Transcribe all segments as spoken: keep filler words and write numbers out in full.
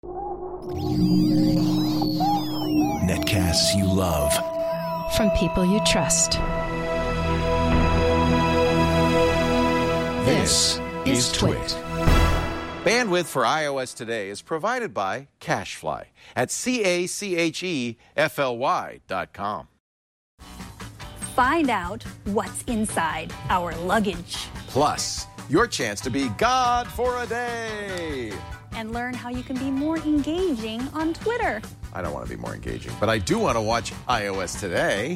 Netcasts you love. From people you trust. This is Twit. Bandwidth for iOS today is provided by CacheFly at C A C H E F L Y dot com. Find out what's inside our luggage. Plus, your chance to be God for a day. And learn how you can be more engaging on Twitter. I don't want to be more engaging, but I do want to watch iOS Today.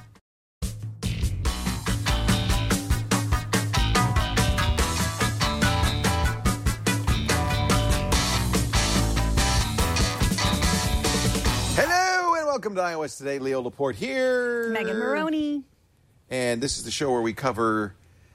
Hello and welcome to iOS Today. Leo Laporte here. Megan Maroney. And this is the show where we cover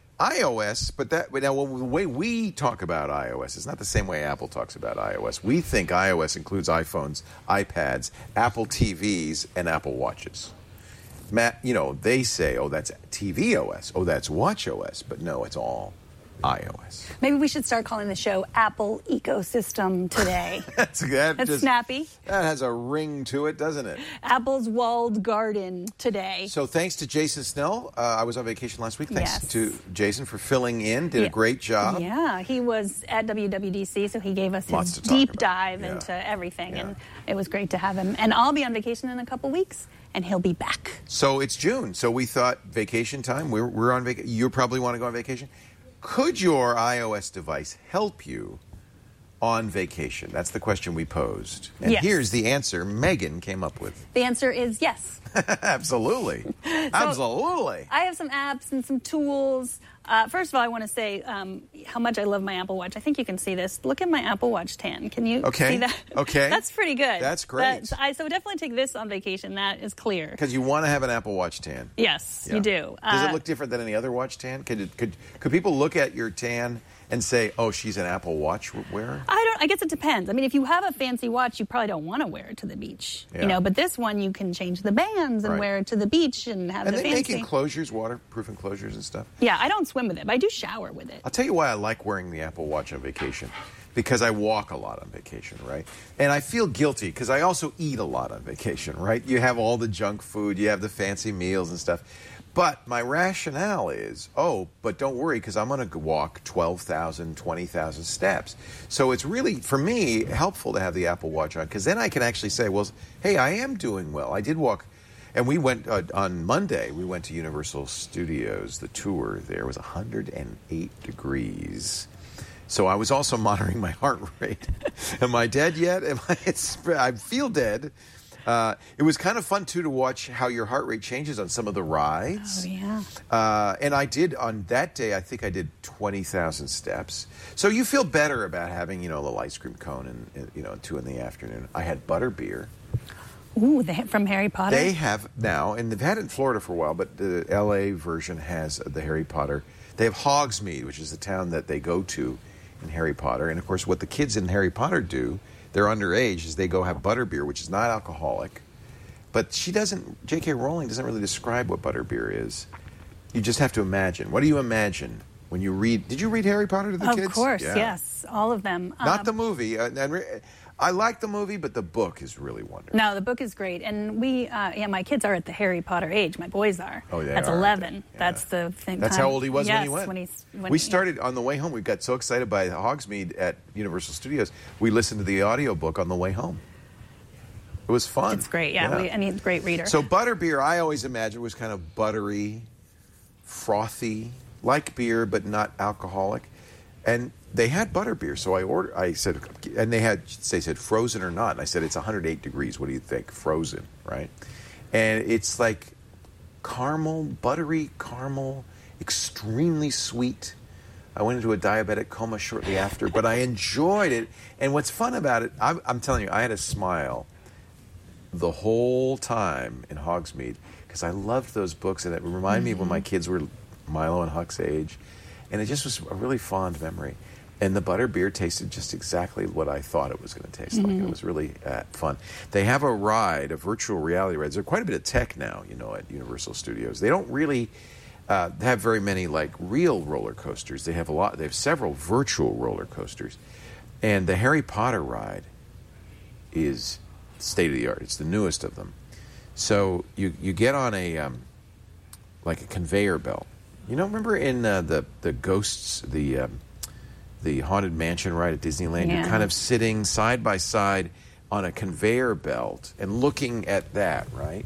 iOS, but that now the way we talk about iOS is not the same way Apple talks about iOS. We think iOS includes iPhones, iPads, Apple T Vs, and Apple Watches. Matt, you know, they say, oh, that's T V O S, oh, that's Watch O S, but no, it's all iOS. Maybe we should start calling the show Apple Ecosystem Today. that's that That's just, snappy. That has a ring to it, doesn't it? Apple's walled garden today. So thanks to Jason Snell. Uh, I was on vacation last week. Thanks Yes. to Jason for filling in. Did Yeah. a great job. Yeah, he was at W W D C, so he gave us Lots his to talk deep about. dive Yeah. into everything, Yeah. and it was great to have him. And I'll be on vacation in a couple weeks, and he'll be back. So it's June. So we thought vacation time. We're, we're on vacation. You probably want to go on vacation. Could your iOS device help you on vacation? That's the question we posed. And Yes. here's the answer Megan came up with. The answer is yes. Absolutely. Absolutely. I have some apps and some tools. Uh, first of all, I want to say um, how much I love my Apple Watch. I think you can see this. Look at my Apple Watch ten. Can you Okay. see that? Okay. That's pretty good. That's great. That- I, so definitely take this on vacation. That is clear. Because you want to have an Apple Watch tan. Yes, Yeah. you do. Does Uh, it look different than any other watch tan? Could, it, could, could people look at your tan and say, oh, she's an Apple Watch wearer? I don't. I guess it depends. I mean, if you have a fancy watch, you probably don't want to wear it to the beach. Yeah. You know, but this one you can change the bands and Right. wear it to the beach and have And the they make fancy. enclosures, waterproof enclosures and stuff. Yeah, I don't swim with it, but I do shower with it. I'll tell you why I like wearing the Apple Watch on vacation. Because I walk a lot on vacation, right? And I feel guilty because I also eat a lot on vacation, right? You have all the junk food, you have the fancy meals and stuff. But my rationale is, oh, but don't worry because I'm going to walk twelve thousand, twenty thousand steps. So it's really, for me, helpful to have the Apple Watch on because then I can actually say, well, hey, I am doing well. I did walk. And we went uh, on Monday, we went to Universal Studios. The tour there was one hundred eight degrees. So I was also monitoring my heart rate. Am I dead yet? Am I, it's, I feel dead. Uh, it was kind of fun, too, to watch how your heart rate changes on some of the rides. Oh yeah. Uh, and I did, on that day, I think I did twenty thousand steps. So you feel better about having, you know, a little ice cream cone and, you know, two in the afternoon. I had butterbeer. Ooh, they, from Harry Potter. They have now, and they've had it in Florida for a while, but the L A version has the Harry Potter. They have Hogsmeade, which is the town that they go to in Harry Potter. And, of course, what the kids in Harry Potter do, they're underage, is they go have butterbeer, which is not alcoholic. But she doesn't, J K Rowling doesn't really describe what butterbeer is. You just have to imagine. What do you imagine when you read? Did you read Harry Potter to the of kids? course, Yeah. yes, all of them. Not Um, the movie. Uh, and re- I like the movie, but the book is really wonderful. No, the book is great, and we, uh, yeah, my kids are at the Harry Potter age. My boys are. Oh, they That's are, eleven. yeah. That's the thing. That's time- how old he was yes, when he went. When he's, when we he- started on the way home. We got so excited by Hogsmeade at Universal Studios. We listened to the audiobook on the way home. It was fun. It's great, yeah. We, and he's a great reader. So butterbeer, I always imagined, was kind of buttery, frothy, like beer, but not alcoholic. And they had butterbeer, so I ordered. I said, and they had. They said frozen or not. And I said it's one hundred eight degrees. What do you think? Frozen, right? And it's like caramel, buttery caramel, extremely sweet. I went into a diabetic coma shortly after, but I enjoyed it. And what's fun about it, I'm, I'm telling you, I had a smile the whole time in Hogsmeade because I loved those books, and it reminded mm-hmm. me of when my kids were Milo and Huck's age, and it just was a really fond memory. And the butterbeer tasted just exactly what I thought it was going to taste mm-hmm. like. It was really uh, fun. They have a ride, a virtual reality ride. There's quite a bit of tech now, you know, at Universal Studios. They don't really uh, have very many like real roller coasters. They have a lot. They have several virtual roller coasters, and the Harry Potter ride is state of the art. It's the newest of them. So you you get on a um, like a conveyor belt. You know, remember in uh, the the Ghosts, the um, the Haunted Mansion ride at Disneyland? Yeah. You're kind of sitting side by side on a conveyor belt and looking at that, right?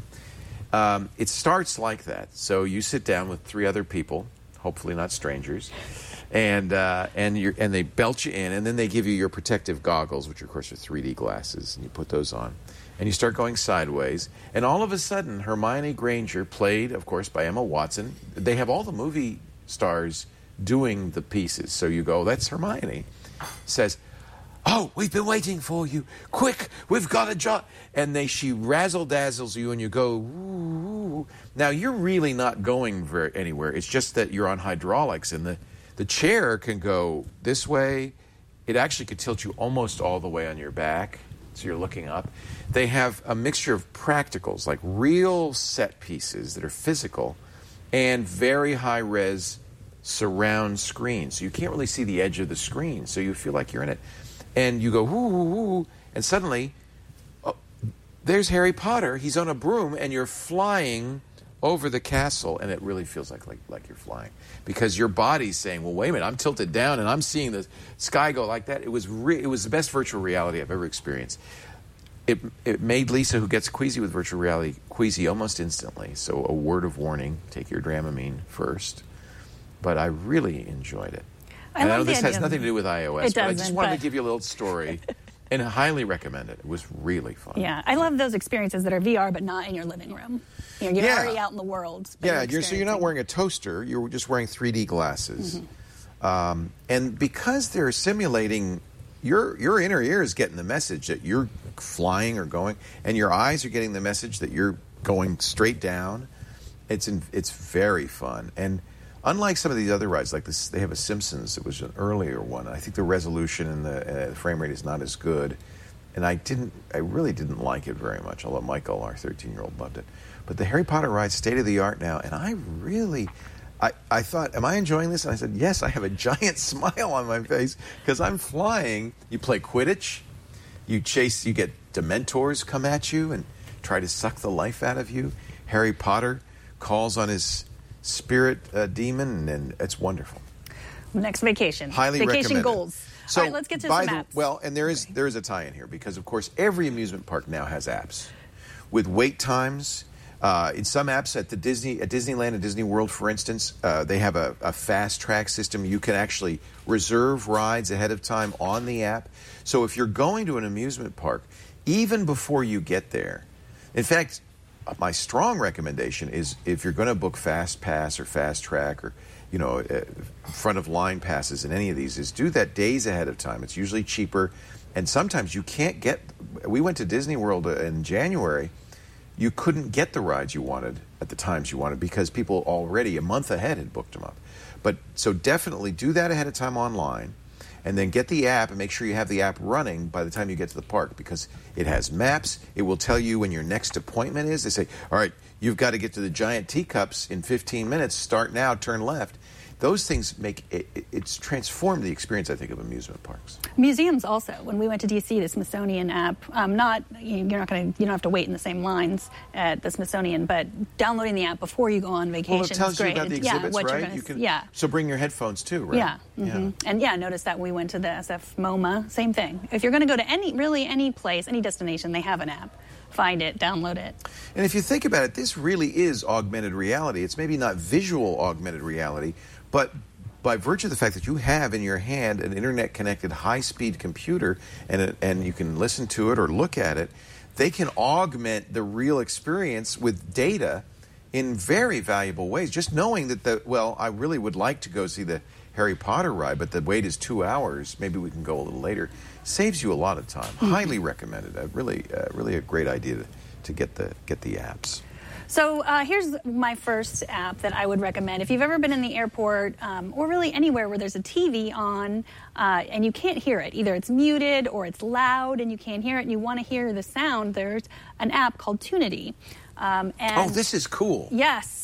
Um, it starts like that. So you sit down with three other people, hopefully not strangers, and uh, and you and they belt you in, and then they give you your protective goggles, which of course are three D glasses, and you put those on, and you start going sideways, and all of a sudden Hermione Granger, played of course by Emma Watson, they have all the movie stars doing the pieces. So you go, that's Hermione, says, "Oh, we've been waiting for you. Quick, we've got a job." And they she razzle-dazzles you, and you go, ooh. Now, you're really not going very anywhere. It's just that you're on hydraulics, and the, the chair can go this way. It actually could tilt you almost all the way on your back, so you're looking up. They have a mixture of practicals, like real set pieces that are physical, and very high-res surround screens. So you can't really see the edge of the screen, so you feel like you're in it. And you go, whoo, whoo, whoo, and suddenly, oh, there's Harry Potter. He's on a broom, and you're flying over the castle, and it really feels like, like, like you're flying. Because your body's saying, well, wait a minute, I'm tilted down, and I'm seeing the sky go like that. It was re- it was the best virtual reality I've ever experienced. It, it made Lisa, who gets queasy with virtual reality, queasy almost instantly. So a word of warning, take your Dramamine first. But I really enjoyed it. I and love I know the this has idea. nothing to do with iOS, It but I doesn't, just wanted but- to give you a little story and I highly recommend it. It was really fun. Yeah, I love those experiences that are V R but not in your living room. You know, you're Yeah. already out in the world. but Yeah, you're you're, so you're not experiencing- wearing a toaster. You're just wearing three D glasses. Mm-hmm. Um, and because they're simulating, your your inner ear is getting the message that you're flying or going, and your eyes are getting the message that you're going straight down. It's in, it's very fun. And unlike some of these other rides, like this, they have a Simpsons. It was an earlier one. I think the resolution and the uh, frame rate is not as good. And I didn't, I really didn't like it very much, although Michael, our thirteen-year-old, loved it. But the Harry Potter ride's state of the art now, and I really, I, I thought, am I enjoying this? And I said, yes, I have a giant smile on my face because I'm flying. You play Quidditch, you chase, you get Dementors come at you and try to suck the life out of you. Harry Potter calls on his spirit uh, demon, and it's wonderful. Next vacation. Highly vacation recommend it. goals. So, all right, let's get to by some the, apps. Well, and there is there is a tie-in here because, of course, every amusement park now has apps with wait times. Uh, in some apps at the Disney at Disneyland and Disney World, for instance, uh, they have a, a fast track system. You can actually reserve rides ahead of time on the app. So if you're going to an amusement park, even before you get there, in fact, my strong recommendation is if you're going to book Fast Pass or Fast Track or you know uh, front of line passes in any of these, is do that days ahead of time. It's usually cheaper, and sometimes you can't get. We went to Disney World in January. You couldn't get the rides you wanted at the times you wanted because people already a month ahead had booked them up. But so definitely do that ahead of time online, and then get the app and make sure you have the app running by the time you get to the park because it has maps. It will tell you when your next appointment is. They say, all right, you've got to get to the giant teacups in fifteen minutes. Start now, turn left. Those things make it, it, it's transformed the experience, I think, of amusement parks. Museums also. When we went to D C, the Smithsonian app, um, not you're not going to you don't have to wait in the same lines at the Smithsonian, but downloading the app before you go on vacation Well, it tells is you great. about the It's- exhibits, yeah, what you're right? gonna, You can, yeah. So bring your headphones too, right? Yeah, mm-hmm. and yeah, notice that when we went to the S F MoMA, same thing. If you're going to go to any, really any place, any destination, they have an app. Find it, download it. And if you think about it, this really is augmented reality. It's maybe not visual augmented reality, but by virtue of the fact that you have in your hand an internet-connected high-speed computer and, it, and you can listen to it or look at it, they can augment the real experience with data in very valuable ways. Just knowing that, the well, I really would like to go see the Harry Potter ride, but the wait is two hours. Maybe we can go a little later. Saves you a lot of time. Mm-hmm. Highly recommended. Uh, really, uh, really a great idea to, to get the get the apps. So uh, here's my first app that I would recommend. If you've ever been in the airport um, or really anywhere where there's a T V on uh, and you can't hear it, either it's muted or it's loud and you can't hear it and you want to hear the sound, there's an app called Tunity. Um, and Oh, this is cool. Yes.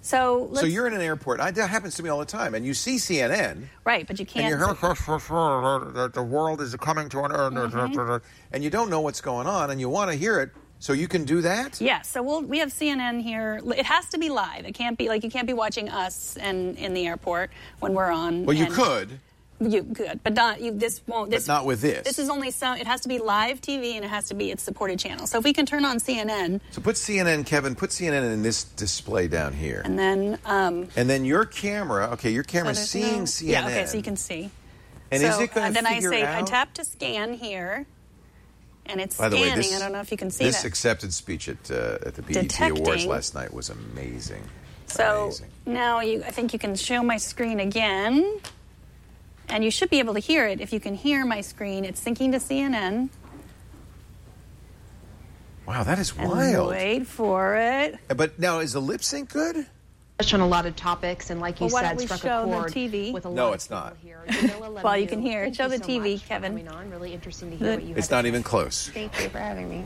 So let's, So you're in an airport. I, that happens to me all the time. And you see C N N. right, but you can't. And you hear, the world is coming to an end. Mm-hmm. And you don't know what's going on, and you want to hear it. So you can do that? Yeah, so we'll, we have C N N here. It has to be live. It can't be, like, you can't be watching us and in the airport when we're on. Well, you could. You could, but not, you, this won't. This, but not with this. This is only, so it has to be live T V, and it has to be its supported channel. So if we can turn on C N N. So put C N N, Kevin, put C N N in this display down here. And then. Um, and then your camera, okay, your camera's so seeing no, C N N. Yeah, okay, so you can see. And so, is it going to uh, Then I say, out? I tap to scan here. And it's By the scanning. way, this, I don't know if you can see this that. accepted speech at uh, at the B E T Detecting. Awards last night was amazing. So amazing. now you, I think you can show my screen again, and you should be able to hear it. If you can hear my screen, it's syncing to C N N. Wow, that is And wild. wait for it. But now, is the lip sync good? On a lot of topics, and like you Well, why said, don't we struck show a the chord T V? with a No, lot it's of people not. here. Jamila Well, you Lemieux, can hear it. thank Show you the so T V, much for Kevin. coming on. Really interesting to hear The- what you It's had not to even say. close. Thank you for having me.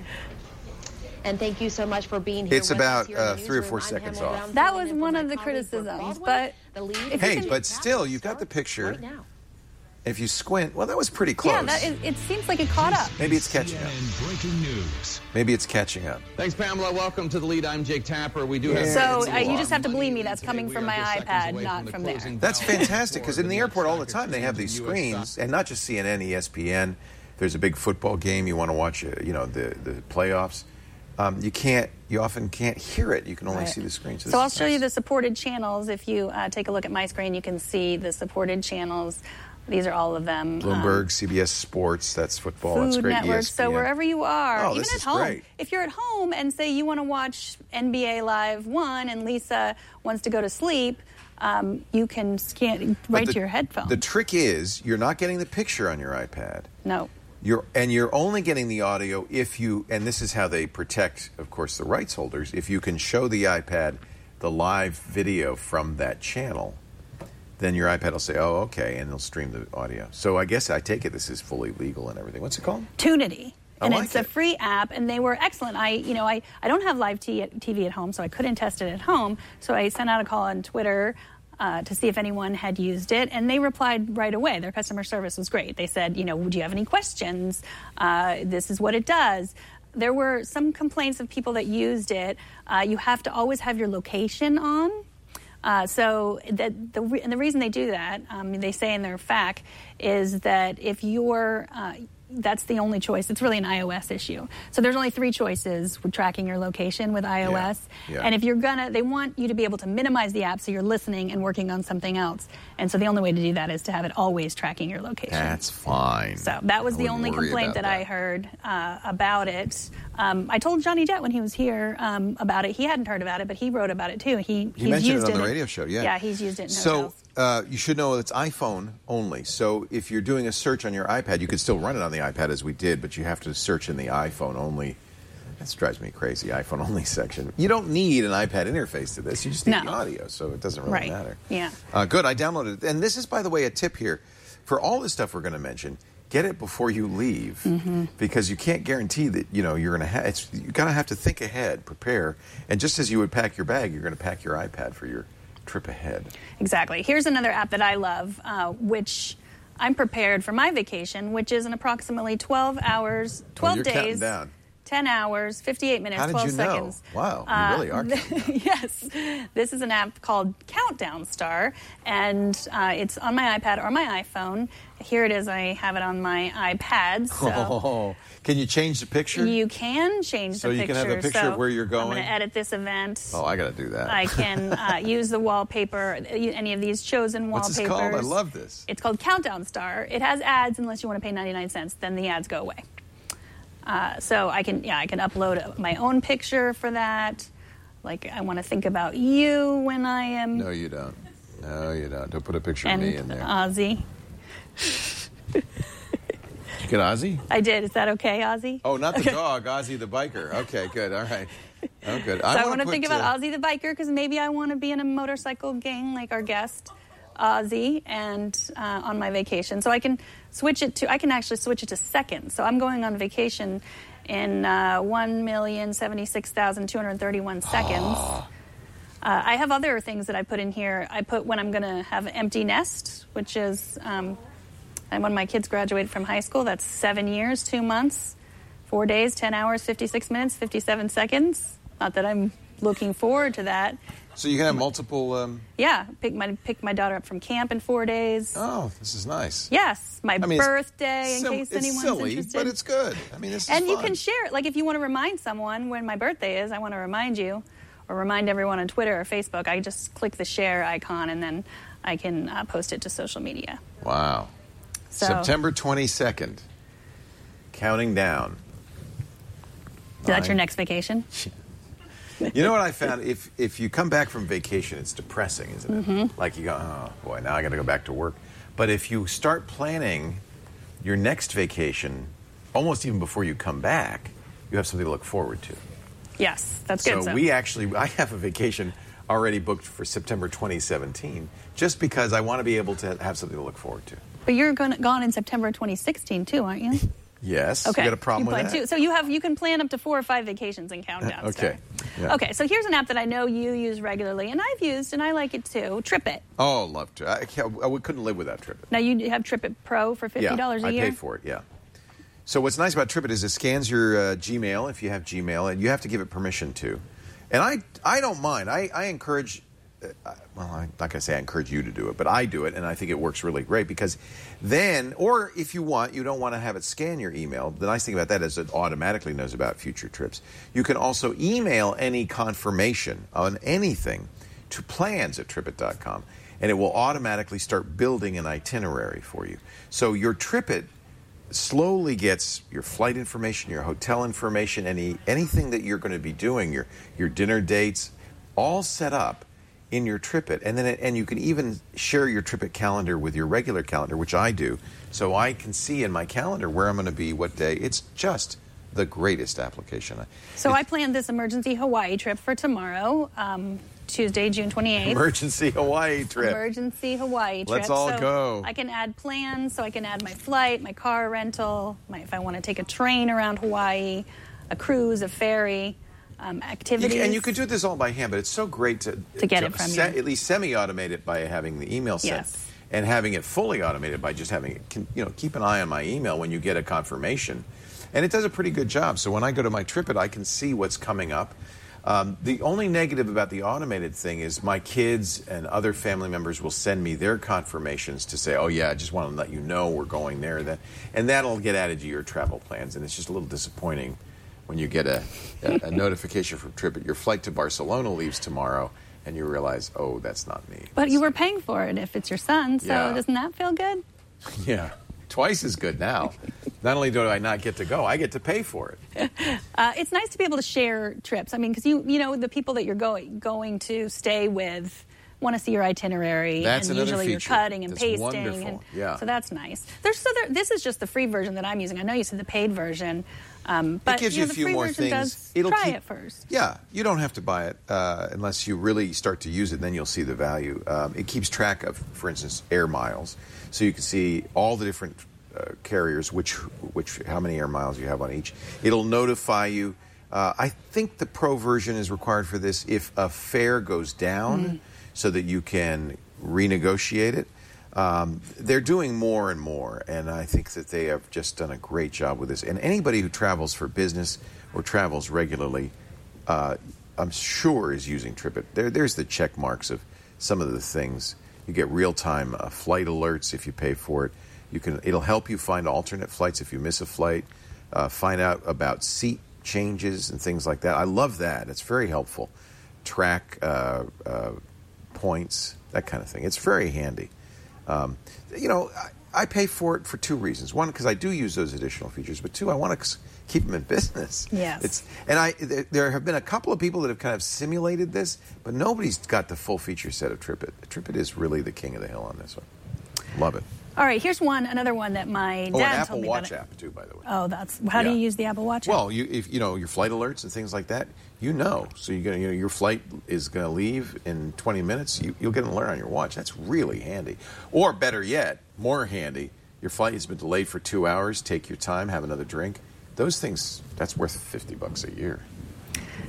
And thank you so much for being here. It's with about, us here in the uh, three or newsroom. four I'm seconds Pamela off. Brown, That filling was in for one my of the colleague, Brooke criticisms, Baldwin. but The lead if Hey, is but still, starts you got the picture. right now. If you squint, well, that was pretty close. yeah, that is, it seems like it caught up. Maybe it's catching up. C N N breaking news. Maybe it's catching up. Thanks, Pamela. Welcome to the lead. I'm Jake Tapper. We do Yeah. have So it's uh, you long. just have to believe me. That's Today, coming we from are my just seconds iPad, away not the from there. closing That's bell fantastic, for because in the next airport all the soccer time they have team these in U S screens, and not just C N N, E S P N. There's a big football game you want to watch, uh, you know, the the playoffs. Um, you can't, you often can't hear it. You can only Right. see the screen. So, this I'll is show you nice. the supported channels. If you uh, take a look at my screen, you can see the supported channels. These are all of them. Bloomberg, Um, C B S Sports, that's football, Food that's great. Network. E S P N. So wherever you are, Oh, even this at is home, great. if you're at home and say you want to watch N B A Live one and Lisa wants to go to sleep, um, you can scan But right the- to your headphones. The trick is you're not getting the picture on your iPad. no. You're and you're only getting the audio if you, and this is how they protect, of course, the rights holders. If you can show the iPad the live video from that channel, then your iPad will say, "Oh, okay," and it'll stream the audio. So I guess I take it this is fully legal and everything. What's it called? Tunity. I And like it's it. a free app, and they were excellent. I, you know, I, I don't have live T V at home, so I couldn't test it at home. So I sent out a call on Twitter uh, to see if anyone had used it, and they replied right away. Their customer service was great. They said, you know, would you have any questions? Uh, this is what it does. There were some complaints of people that used it. Uh, you have to always have your location on. Uh, so that the re- and the reason they do that, um, they say in their F A Q, is that if you're uh, that's the only choice. It's really an iOS issue. So there's only three choices with tracking your location with iOS. Yeah. And if you're gonna, they want you to be able to minimize the app so you're listening and working on something else. And so the only way to do that is to have it always tracking your location. That's fine. So that was I the wouldn't only worry complaint about that, I heard uh, about it. Um, I told Johnny Jett when he was here um, about it. He hadn't heard about it, but he wrote about it too. He You he's mentioned used it on the in radio show, yeah. Yeah, he's used it in So hotels. uh, you should know it's iPhone only. So if you're doing a search on your iPad, you could still run it on the iPad as we did, but you have to search in the iPhone only. That drives me crazy, iPhone only section. You don't need an iPad interface to this. You just need No. the audio, so it doesn't really Right. matter. Yeah. Uh, good, I downloaded it. And this is, by the way, a tip here. For all the stuff we're going to mention, get it before you leave, Mm-hmm. because you can't guarantee that you know you're going to have. It's you got to have to think ahead, prepare, and just as you would pack your bag, you're going to pack your iPad for your trip ahead. Exactly. Here's another app that I love, uh, which I'm prepared for my vacation, which is in approximately twelve hours, twelve you're counting days, down. ten hours, fifty-eight minutes, How did twelve you know? seconds. Wow, you Uh, really are counting down. Yes. This is an app called Countdown Star, and uh, it's on my iPad or my iPhone. Here it is. I have it on my iPad. So Oh, can you change the picture? you can change So the you picture. can have a picture So of where you're I'm going? going to edit this event. Oh, I got to do that. I can uh, use the wallpaper, any of these chosen What's wallpapers. this called? I love this. It's called Countdown Star. It has ads unless you want to pay ninety-nine cents. Then the ads go away. Uh, so I can, yeah, I can upload my own picture for that. Like I want to think about you when I am. No, you don't. No, you don't. Don't put a picture and of me in there. Ozzy. Did you get Ozzy? I did. Is that okay, Ozzy? Oh, not the dog, Ozzy the biker. Okay, good. All right. Oh, good. So I, wanna want to put, think about uh, Ozzy the biker because maybe I want to be in a motorcycle gang like our guest Ozzy, and uh, on my vacation. So I can switch it to. I can actually switch it to seconds. So I'm going on vacation in uh, one million seventy-six thousand two hundred thirty-one seconds. Uh, I have other things that I put in here. I put when I'm going to have an empty nest, which is um, and when my kids graduate from high school. That's seven years, two months, four days, ten hours, fifty-six minutes, fifty-seven seconds. Not that I'm looking forward to that. So you can have multiple... Um... Yeah, pick my pick my daughter up from camp in four days. Oh, this is nice. Yes, my I mean, birthday, in sim- case it's anyone's silly, interested. but it's good. I mean, this is And you fun. can share it. Like if you want to remind someone when my birthday is, I want to remind you, or remind everyone on Twitter or Facebook, I just click the share icon and then I can uh, post it to social media. Wow. So, September twenty-second. Counting down. Is that your Nine. next vacation? You know what I found? If if you come back from vacation, it's depressing, isn't it? Mm-hmm. Like you go, oh boy, now I got to go back to work. But if you start planning your next vacation, almost even before you come back, you have something to look forward to. Yes, that's So good. So we actually, I have a vacation already booked for September twenty seventeen, just because I want to be able to have something to look forward to. But you're gonna, gone in September twenty sixteen too, aren't you? Yes. Okay. You got a problem you with plan that? Too. So you have you can plan up to four or five vacations and count down. Okay. Yeah. Okay. So here's an app that I know you use regularly, and I've used, and I like it too. TripIt. Oh, love to. I, can't, I couldn't live without TripIt. Now you have TripIt Pro for fifty dollars yeah, a year. I pay for it. Yeah. So what's nice about TripIt is it scans your uh, Gmail if you have Gmail, and you have to give it permission to. And I I don't mind. I, I encourage. Uh, well, I'm not going to say I encourage you to do it, but I do it, and I think it works really great because then, or if you want, you don't want to have it scan your email. The nice thing about that is it automatically knows about future trips. You can also email any confirmation on anything to plans at TripIt dot com, and it will automatically start building an itinerary for you. So your TripIt slowly gets your flight information, your hotel information, any anything that you're going to be doing, your your dinner dates, all set up in your TripIt, and then it, and you can even share your TripIt calendar with your regular calendar, which I do, so I can see in my calendar where I'm going to be, what day. It's just the greatest application. So it, I planned this emergency Hawaii trip for tomorrow, um, Tuesday, June twenty-eighth. Emergency Hawaii trip. Emergency Hawaii trip. Let's all so go. I can add plans, so I can add my flight, my car rental, my, if I want to take a train around Hawaii, a cruise, a ferry. Um, activities. You can, and you could do this all by hand, but it's so great to, to get it from se- you. At least semi-automate it by having the email sent, Yes. and having it fully automated by just having it. Can, you know, keep an eye on my email when you get a confirmation, and it does a pretty good job. So when I go to my TripIt, I can see what's coming up. Um, the only negative about the automated thing is my kids and other family members will send me their confirmations to say, "Oh yeah, I just want to let you know we're going there," then, and that'll get added to your travel plans, and it's just a little disappointing when you get a, a, a notification from TripIt, your flight to Barcelona leaves tomorrow, and you realize, oh, that's not me. But you were paying for it if it's your son, so Yeah. doesn't that feel good? Yeah, twice as good now. Not only do I not get to go, I get to pay for it. Uh, it's nice to be able to share trips. I mean, because you you know the people that you're going going to stay with want to see your itinerary, That's and another usually feature. you're cutting and That's pasting. wonderful. And, Yeah. So that's nice. There's so there, this is just the free version that I'm using. I know you said the paid version, um, but it gives you, you know, a the few free more version things. Does It'll try keep, it first. Yeah, you don't have to buy it uh, unless you really start to use it. Then you'll see the value. Um, it keeps track of, for instance, air miles, so you can see all the different uh, carriers, which which how many air miles you have on each. It'll notify you. Uh, I think the Pro version is required for this if a fare goes down, mm-hmm. so that you can renegotiate it. Um, they're doing more and more, and I think that they have just done a great job with this. And anybody who travels for business or travels regularly, uh, I'm sure is using TripIt. There, there's the check marks of some of the things. You get real-time uh, flight alerts if you pay for it. You can. It'll help you find alternate flights if you miss a flight. Uh, find out about seat changes and things like that. I love that. It's very helpful. Track uh, uh, points, that kind of thing. It's very handy. Um, you know, I, I pay for it for two reasons. One, because I do use those additional features, but two, I want to keep them in business. Yes. It's, and I th- there have been a couple of people that have kind of simulated this, but nobody's got the full feature set of TripIt. TripIt is really the king of the hill on this one. Love it. All right, here's one, another one that my Oh, dad an told Apple me Watch about. app too, by the way. Oh, that's how do Yeah. you use the Apple Watch app? Well, you if you know your flight alerts and things like that, you know. So you're gonna, you know, your flight is going to leave in twenty minutes. You, you'll get an alert on your watch. That's really handy. Or better yet, more handy, your flight has been delayed for two hours. Take your time, have another drink. Those things, that's worth fifty bucks a year.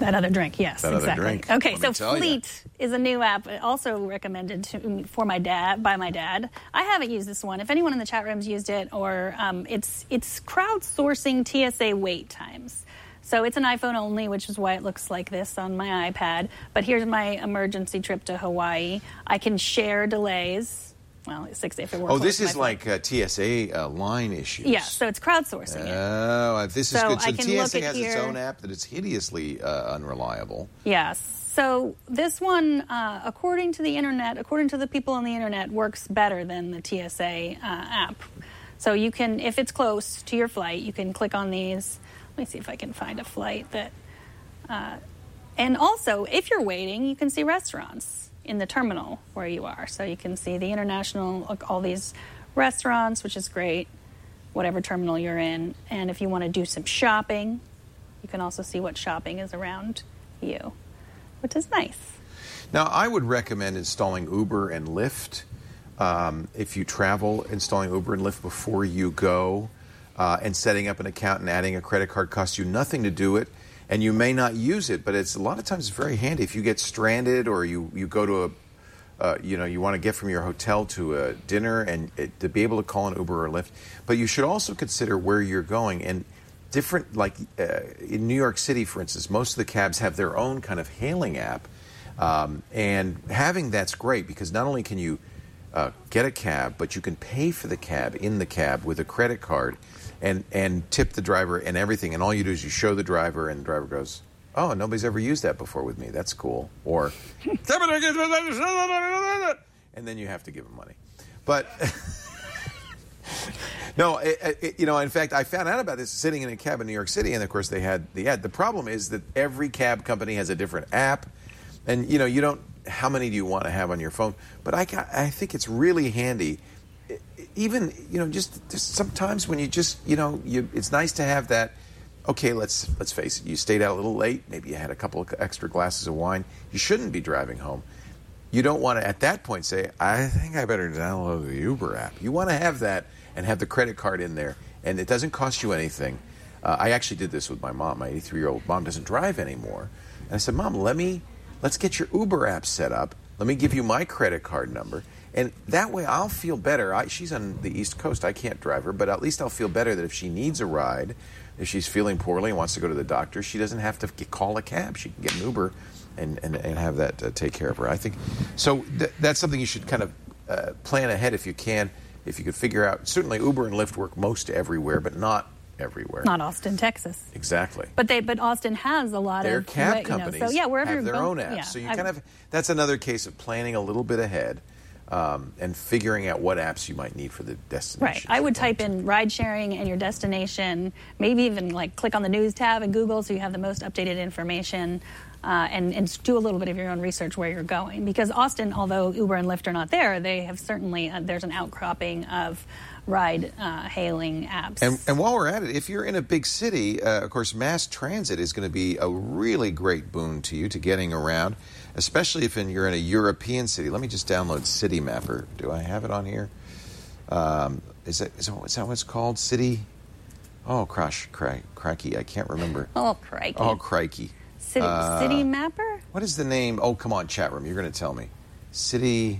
That other drink, yes, That other exactly. drink, Okay, let so me tell ya. Fleet is a new app, also recommended to, for my dad by my dad. I haven't used this one. If anyone in the chat room's used it, or um, it's it's crowdsourcing T S A wait times. So it's an iPhone only, which is why it looks like this on my iPad. But here's my emergency trip to Hawaii. I can share delays. Well, it's six if it works. Oh, this is like uh, T S A uh, line issues. Yeah, so it's crowdsourcing it. Oh, this is So good. So I can T S A look at has its here. own app that is hideously uh, unreliable. Yes. So this one, uh, according to the internet, according to the people on the internet, works better than the T S A uh, app. So you can, if it's close to your flight, you can click on these. Let me see if I can find a flight that. Uh, and also, if you're waiting, you can see restaurants in the terminal where you are. So you can see the international, like, all these restaurants, which is great, whatever terminal you're in. And if you want to do some shopping, you can also see what shopping is around you, which is nice. Now, I would recommend installing Uber and Lyft. Um, if you travel, installing Uber and Lyft before you go, uh, and setting up an account and adding a credit card costs you nothing to do it. And you may not use it, but it's a lot of times very handy. If you get stranded or you, you go to a, uh, you know, you want to get from your hotel to a dinner, and it, to be able to call an Uber or Lyft. But you should also consider where you're going. And different, like uh, in New York City, for instance, most of the cabs have their own kind of hailing app. Um, and having that's great because not only can you uh, get a cab, but you can pay for the cab in the cab with a credit card. And, and tip the driver and everything. And all you do is you show the driver, and the driver goes, oh, nobody's ever used that before with me. That's cool. Or, and then you have to give them money. But, no, it, it, you know, in fact, I found out about this sitting in a cab in New York City, and, of course, they had the ad. The problem is that every cab company has a different app. And, you know, you don't, how many do you want to have on your phone? But I, I think it's really handy. Even, you know, just, just sometimes when you just, you know, you, it's nice to have that, okay, let's let's face it, you stayed out a little late, maybe you had a couple of extra glasses of wine, you shouldn't be driving home. You don't want to, at that point, say, I think I better download the Uber app. You want to have that and have the credit card in there, and it doesn't cost you anything. Uh, I actually did this with my mom. My eighty-three-year-old mom doesn't drive anymore. And I said, Mom, let me, let's get your Uber app set up. Let me give you my credit card number. And that way I'll feel better. I, she's on the East Coast. I can't drive her, but at least I'll feel better that if she needs a ride, if she's feeling poorly and wants to go to the doctor, she doesn't have to get, call a cab. She can get an Uber and, and, and have that uh, take care of her. I think so. Th- that's something you should kind of uh, plan ahead if you can, if you could figure out. Certainly Uber and Lyft work most everywhere, but not everywhere. Not Austin, Texas. Exactly. But they, but Austin has a lot Their of cab you know, companies so yeah, wherever have you're their going, own apps. yeah, so you I- kind of, that's another case of planning a little bit ahead. Um, and figuring out what apps you might need for the destination. Right. I would type in ride sharing and your destination, maybe even like click on the news tab in Google so you have the most updated information, uh, and, and do a little bit of your own research where you're going. Because Austin, although Uber and Lyft are not there, they have certainly, uh, there's an outcropping of ride uh, hailing apps. And, and while we're at it, if you're in a big city, uh, of course, mass transit is going to be a really great boon to you to getting around, especially if in, you're in a European city. Let me just download City Mapper. Do I have it on here? Um, is, that, is, that, is that what it's called? City? Oh, crash, crack, cracky. I can't remember. Oh, crikey. Oh, crikey. City, Uh, City Mapper? What is the name? Oh, come on, chat room. You're going to tell me. City.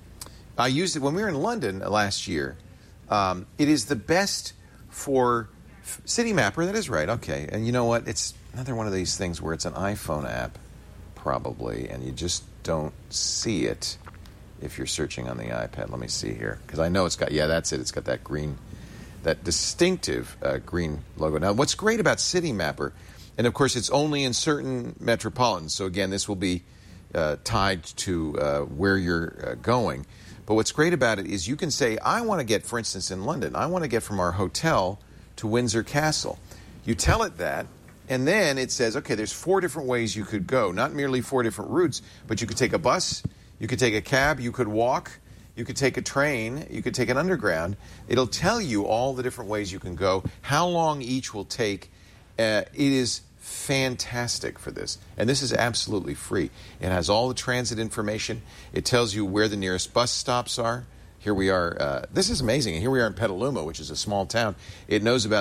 I used it when we were in London last year. Um, it is the best for f- City Mapper. That is right. Okay. And you know what? It's another one of these things where it's an iPhone app, probably, and you just don't see it if you're searching on the iPad. Let me see here. Because I know it's got, yeah, that's it. It's got that green, that distinctive uh, green logo. Now, what's great about City Mapper, and of course it's only in certain metropolitans, so again, this will be uh, tied to uh, where you're uh, going. But what's great about it is you can say, I want to get, for instance, in London, I want to get from our hotel to Windsor Castle. You tell it that, and then it says, okay, there's four different ways you could go. Not merely four different routes, but you could take a bus, you could take a cab, you could walk, you could take a train, you could take an underground. It'll tell you all the different ways you can go, how long each will take. Uh, it is fantastic for this. And this is absolutely free. It has all the transit information. It tells you where the nearest bus stops are. Here we are. Uh, this is amazing. Here we are in Petaluma, which is a small town. It knows about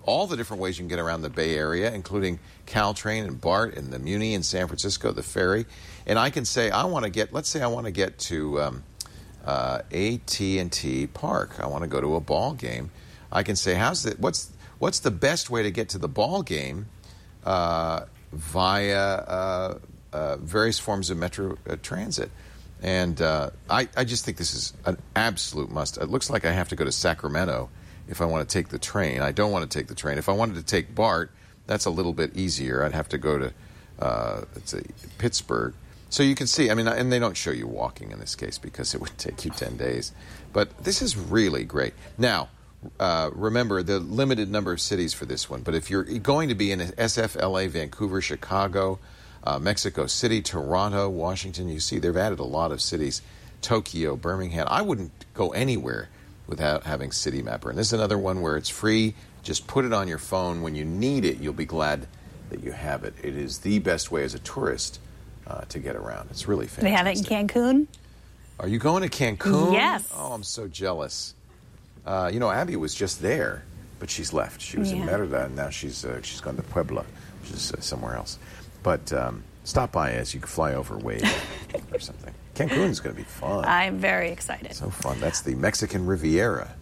all the different ways you can get around the Bay Area, including Caltrain and BART and the Muni in San Francisco, the ferry. And I can say, I want to get, let's say I want to get to um, uh, A T and T Park. I want to go to a ball game. I can say, how's the, what's, what's the best way to get to the ball game uh, via uh, uh, various forms of metro uh, transit? And uh, I, I just think this is an absolute must. It looks like I have to go to Sacramento if I want to take the train. I don't want to take the train. If I wanted to take BART, that's a little bit easier. I'd have to go to uh, let's say Pittsburgh. So you can see, I mean, and they don't show you walking in this case because it would take you ten days. But this is really great. Now, uh, remember the limited number of cities for this one. But if you're going to be in S F, L A, Vancouver, Chicago, uh, Mexico City, Toronto, Washington, you see they've added a lot of cities. Tokyo, Birmingham. I wouldn't go anywhere without having Citymapper. And this is another one where it's free. Just put it on your phone. When you need it, you'll be glad that you have it. It is the best way as a tourist uh, to get around. It's really fantastic. They have it in Cancun? Are you going to Cancun? Yes. Oh, I'm so jealous. Uh, you know, Abby was just there, but she's left. She was Yeah. in Merida, and now she's uh, she's gone to Puebla, which is uh, somewhere else. But um, stop by us. You can fly over Wade or something. Cancun's going to be fun. I'm very excited. So fun. That's the Mexican Riviera.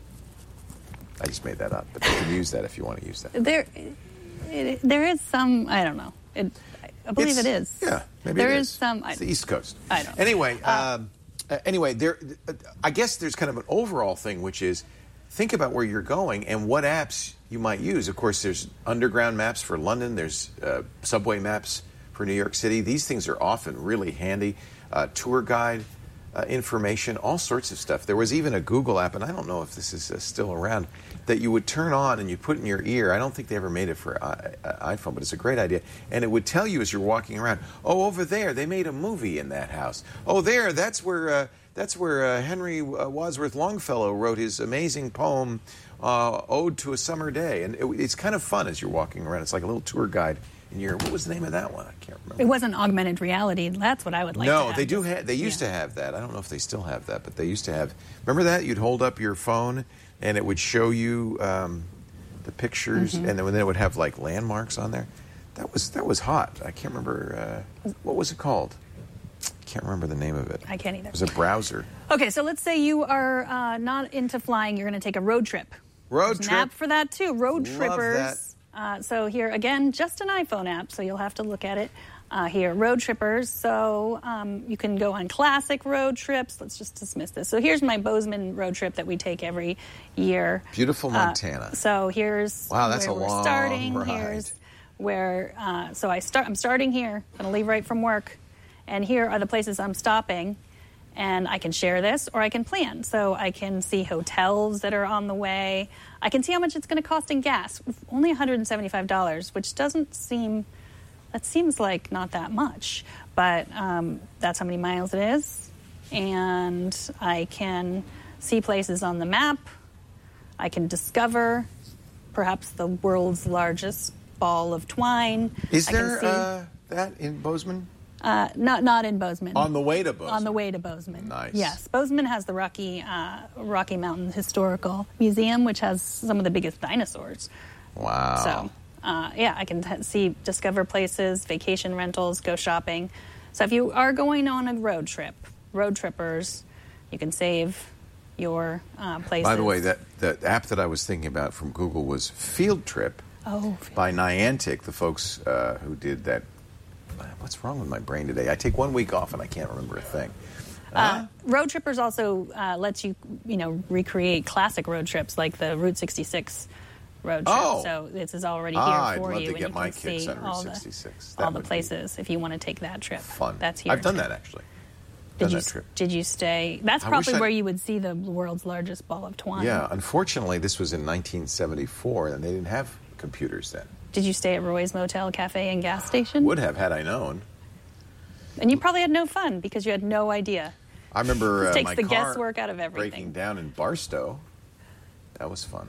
I just made that up, but you can use that if you want to use that. There, it, there is some, I don't know. It, I believe It's- it is. Yeah, maybe There it is is. some. I, It's the East Coast. I don't know. Anyway, um, uh, anyway, there. Uh, I guess there's kind of an overall thing, which is think about where you're going and what apps you might use. Of course, there's underground maps for London. There's uh, subway maps for New York City. These things are often really handy. Uh, tour guide uh, information, all sorts of stuff. There was even a Google app, and I don't know if this is uh, still around, that you would turn on and you put in your ear. I don't think they ever made it for I- I- iPhone, but it's a great idea. And it would tell you as you're walking around, oh, over there, they made a movie in that house. Oh, there, that's where uh, that's where uh, Henry uh, Wadsworth Longfellow wrote his amazing poem, uh, Ode to a Summer Day. And it, it's kind of fun as you're walking around. It's like a little tour guide. And you're, what was the name of that one? I can't remember. it wasn't augmented reality. That's what I would like to No, have. they do have. They used Yeah. to have that. I don't know if they still have that, but they used to have. Remember that you'd hold up your phone and it would show you um, the pictures, Mm-hmm. and then it would have like landmarks on there. That was that was hot. I can't remember uh, what was it called. Can't remember the name of it. I can't either. It was a browser. Okay, so let's say you are uh, not into flying. You're going to take a road trip. Road There's trip. an app for that too. Road Love Trippers. that. Uh, so here again, just an iPhone app. So you'll have to look at it uh, here. Road Trippers. So um, you can go on classic road trips. Let's just dismiss this. So here's my Bozeman road trip that we take every year. Beautiful Uh, Montana. so here's Wow, that's where a we're long starting. ride. Here's where. Uh, so I start. I'm starting here. I'm going to leave right from work, and here are the places I'm stopping. And I can share this or I can plan. So I can see hotels that are on the way. I can see how much it's going to cost in gas. Only one hundred seventy-five dollars, which doesn't seem, that seems like not that much. But um, that's how many miles it is. And I can see places on the map. I can discover perhaps the world's largest ball of twine. Is I can there see- uh, that in Bozeman? Uh, not not in Bozeman. On the way to Bozeman. On the way to Bozeman. Nice. Yes, Bozeman has the Rocky uh, Rocky Mountain Historical Museum, which has some of the biggest dinosaurs. Wow. So, uh, yeah, I can t- see, discover places, vacation rentals, go shopping. So if you are going on a road trip, Road Trippers, you can save your uh, places. By the way, that the app that I was thinking about from Google was Field Trip. Oh. By Niantic, the folks uh, who did that. What's wrong with my brain today? I take one week off and I can't remember a thing. Uh, road Trippers also uh, lets you, you know, recreate classic road trips like the Route sixty-six road trip. Oh. So this is already here Ah, I'd for love you, to and get you my can kicks see on Route all the sixty-six. That all the would be places if you want to take that trip. Fun. That's here. I've done too. that actually. Did Done you that trip. did you stay? That's I wish probably I- where you would see the world's largest ball of twine. Yeah, unfortunately, this was in nineteen seventy-four, and they didn't have computers then. Did you stay at Roy's Motel, Cafe, and Gas Station? Would have had I known. And you probably had no fun because you had no idea. I remember This uh, takes my the car guesswork out of everything. breaking down in Barstow. That was fun.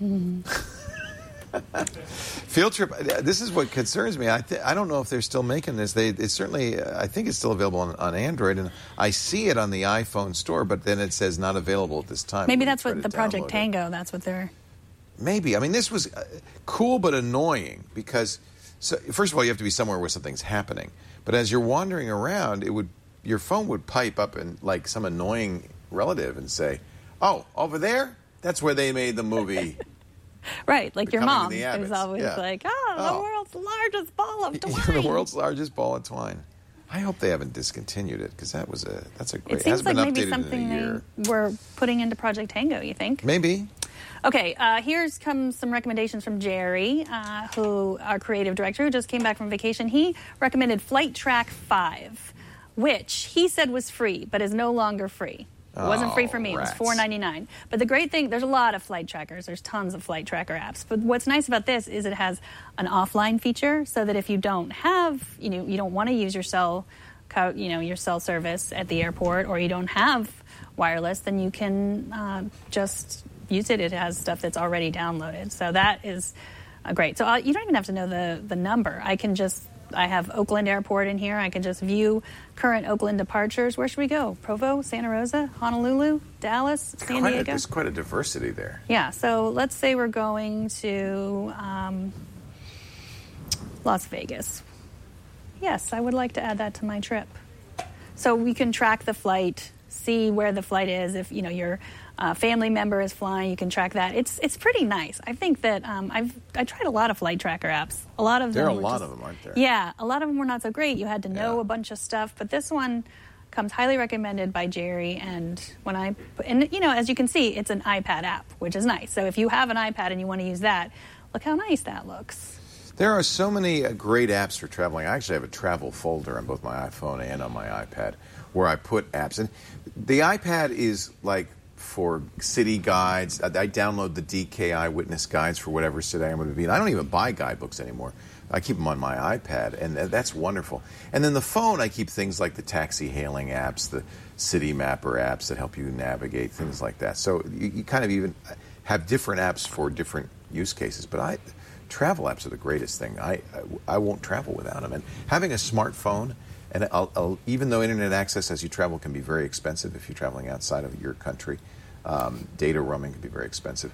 Field Trip. uh, This is what concerns me. I th- I don't know if they're still making this. They it's certainly. Uh, I think it's still available on, on Android, and I see it on the iPhone store. But then it says not available at this time. Maybe when you that's try what to the Project download it. Tango. That's what they're. maybe. I mean, this was uh, cool but annoying because, so, first of all, you have to be somewhere where something's happening. But as you're wandering around, it would your phone would pipe up and like some annoying relative and say, "Oh, over there, that's where they made the movie." Right, like your mom Coming to the is Abbotts. always Yeah. like, "Oh, the Oh. world's largest ball of twine." The world's largest ball of twine. I hope they haven't discontinued it because that was a that's a great. It seems hasn't like been maybe updated something in a year. they were putting into Project Tango, you think? Maybe. Okay, uh, here's comes some recommendations from Jerry, uh, who our creative director, who just came back from vacation. He recommended Flight Track five, which he said was free, but is no longer free. It wasn't free for me. It was rats. four ninety-nine. But the great thing, there's a lot of flight trackers. There's tons of flight tracker apps. But what's nice about this is it has an offline feature, so that if you don't have, you know, you don't want to use your cell, co- you know, your cell service at the airport, or you don't have wireless, then you can uh, just use it. It has stuff that's already downloaded. So that is uh, great. So uh, you don't even have to know the the number. I can just. I have Oakland Airport in here. I can just view current Oakland departures. Where should we go? Provo, Santa Rosa, Honolulu, Dallas, San Quite a, Diego? there's quite a diversity there. Yeah, so let's say we're going to um, Las Vegas. Yes, I would like to add that to my trip. So we can track the flight, see where the flight is. If, you know, your uh, family member is flying, you can track that. It's it's pretty nice. I think that um, I've I tried a lot of flight tracker apps. A lot of them There are a were lot just- of them, aren't there? Yeah, a lot of them were not so great. You had to know Yeah. a bunch of stuff, but this one comes highly recommended by Jerry. And when I put, and you know, as you can see, it's an iPad app, which is nice. So if you have an iPad and you want to use that, look how nice that looks. There are so many uh, great apps for traveling. I actually have a travel folder on both my iPhone and on my iPad where I put apps. And the iPad is like for city guides. I, I download the D K I Witness guides for whatever city I'm going to be in. I don't even buy guidebooks anymore. I keep them on my iPad, and th- that's wonderful. And then the phone, I keep things like the taxi hailing apps, the city mapper apps that help you navigate, things like that. So you, you kind of even have different apps for different use cases. But I... travel apps are the greatest thing. I, I I won't travel without them. And having a smartphone, and I'll, I'll, even though internet access as you travel can be very expensive if you're traveling outside of your country, um, data roaming can be very expensive.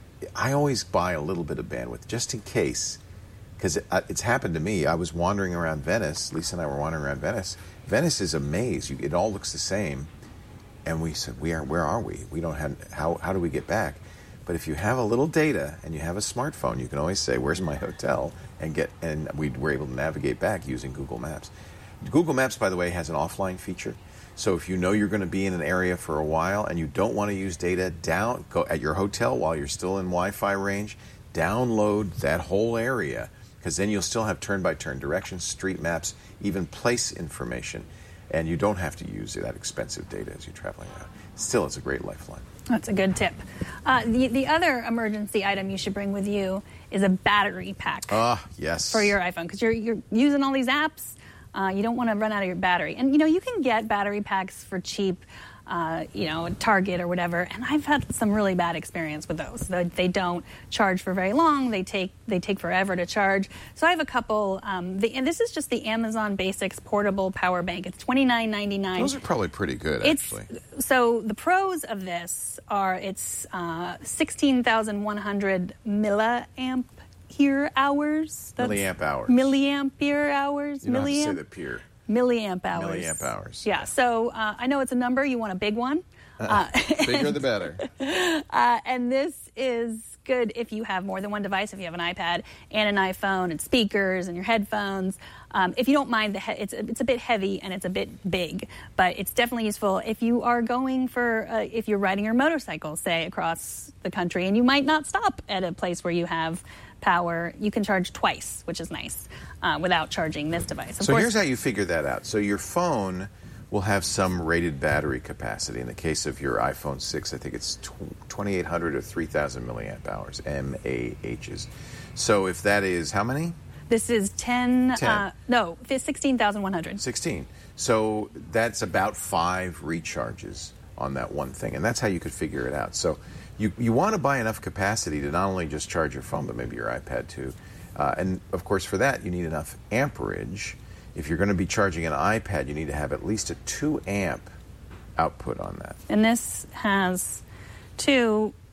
I always buy a little bit of bandwidth just in case, because it, it's happened to me. I was wandering around Venice. Lisa and I were wandering around Venice. Venice is a maze. You, it all looks the same. And we said, "We are. Where are we? We don't have. How how do we get back?" But if you have a little data and you have a smartphone, you can always say, "Where's my hotel?" and get and we were able to navigate back using Google Maps. Google Maps, by the way, has an offline feature. So if you know you're going to be in an area for a while and you don't want to use data, down go at your hotel while you're still in Wi-Fi range, download that whole area, because then you'll still have turn-by-turn directions, street maps, even place information, and you don't have to use that expensive data as you're traveling around. Still, it's a great lifeline. That's a good tip. Uh, the, the other emergency item you should bring with you is a battery pack Ah, yes. for your iPhone, because you're, you're using all these apps. Uh, you don't want to run out of your battery. And, you know, you can get battery packs for cheap, uh, you know, at Target or whatever. And I've had some really bad experience with those. They, they don't charge for very long. They take they take forever to charge. So I have a couple. Um, the, and this is just the Amazon Basics portable power bank. It's twenty-nine ninety-nine. Those are probably pretty good, It's, actually. so the pros of this are it's uh, sixteen thousand one hundred milliamp here hours. That's Milliamp hours. Milliampere hours. You don't milliamp. have to say the peer. Milliamp hours. Milliamp hours. Yeah. So uh, I know it's a number. You want a big one. Uh, Bigger the better. uh, and this is good if you have more than one device. If you have an iPad and an iPhone and speakers and your headphones. Um, if you don't mind, the he- it's it's a bit heavy and it's a bit big, but it's definitely useful if you are going for uh, if you're riding your motorcycle, say across the country, and you might not stop at a place where you have power. You can charge twice, which is nice, uh, without charging this device. Of So course, here's how you figure that out. So your phone will have some rated battery capacity. In the case of your iPhone six, I think it's twenty-eight hundred or three thousand milliamp hours, M A H's. So if that is how many? This is ten. ten. Uh, no, sixteen thousand one hundred. sixteen. So that's about five recharges on that one thing. And that's how you could figure it out. So you, you want to buy enough capacity to not only just charge your phone, but maybe your iPad too. Uh, and, of course, for that, you need enough amperage. If you're going to be charging an iPad, you need to have at least a two amp output on that. And this has two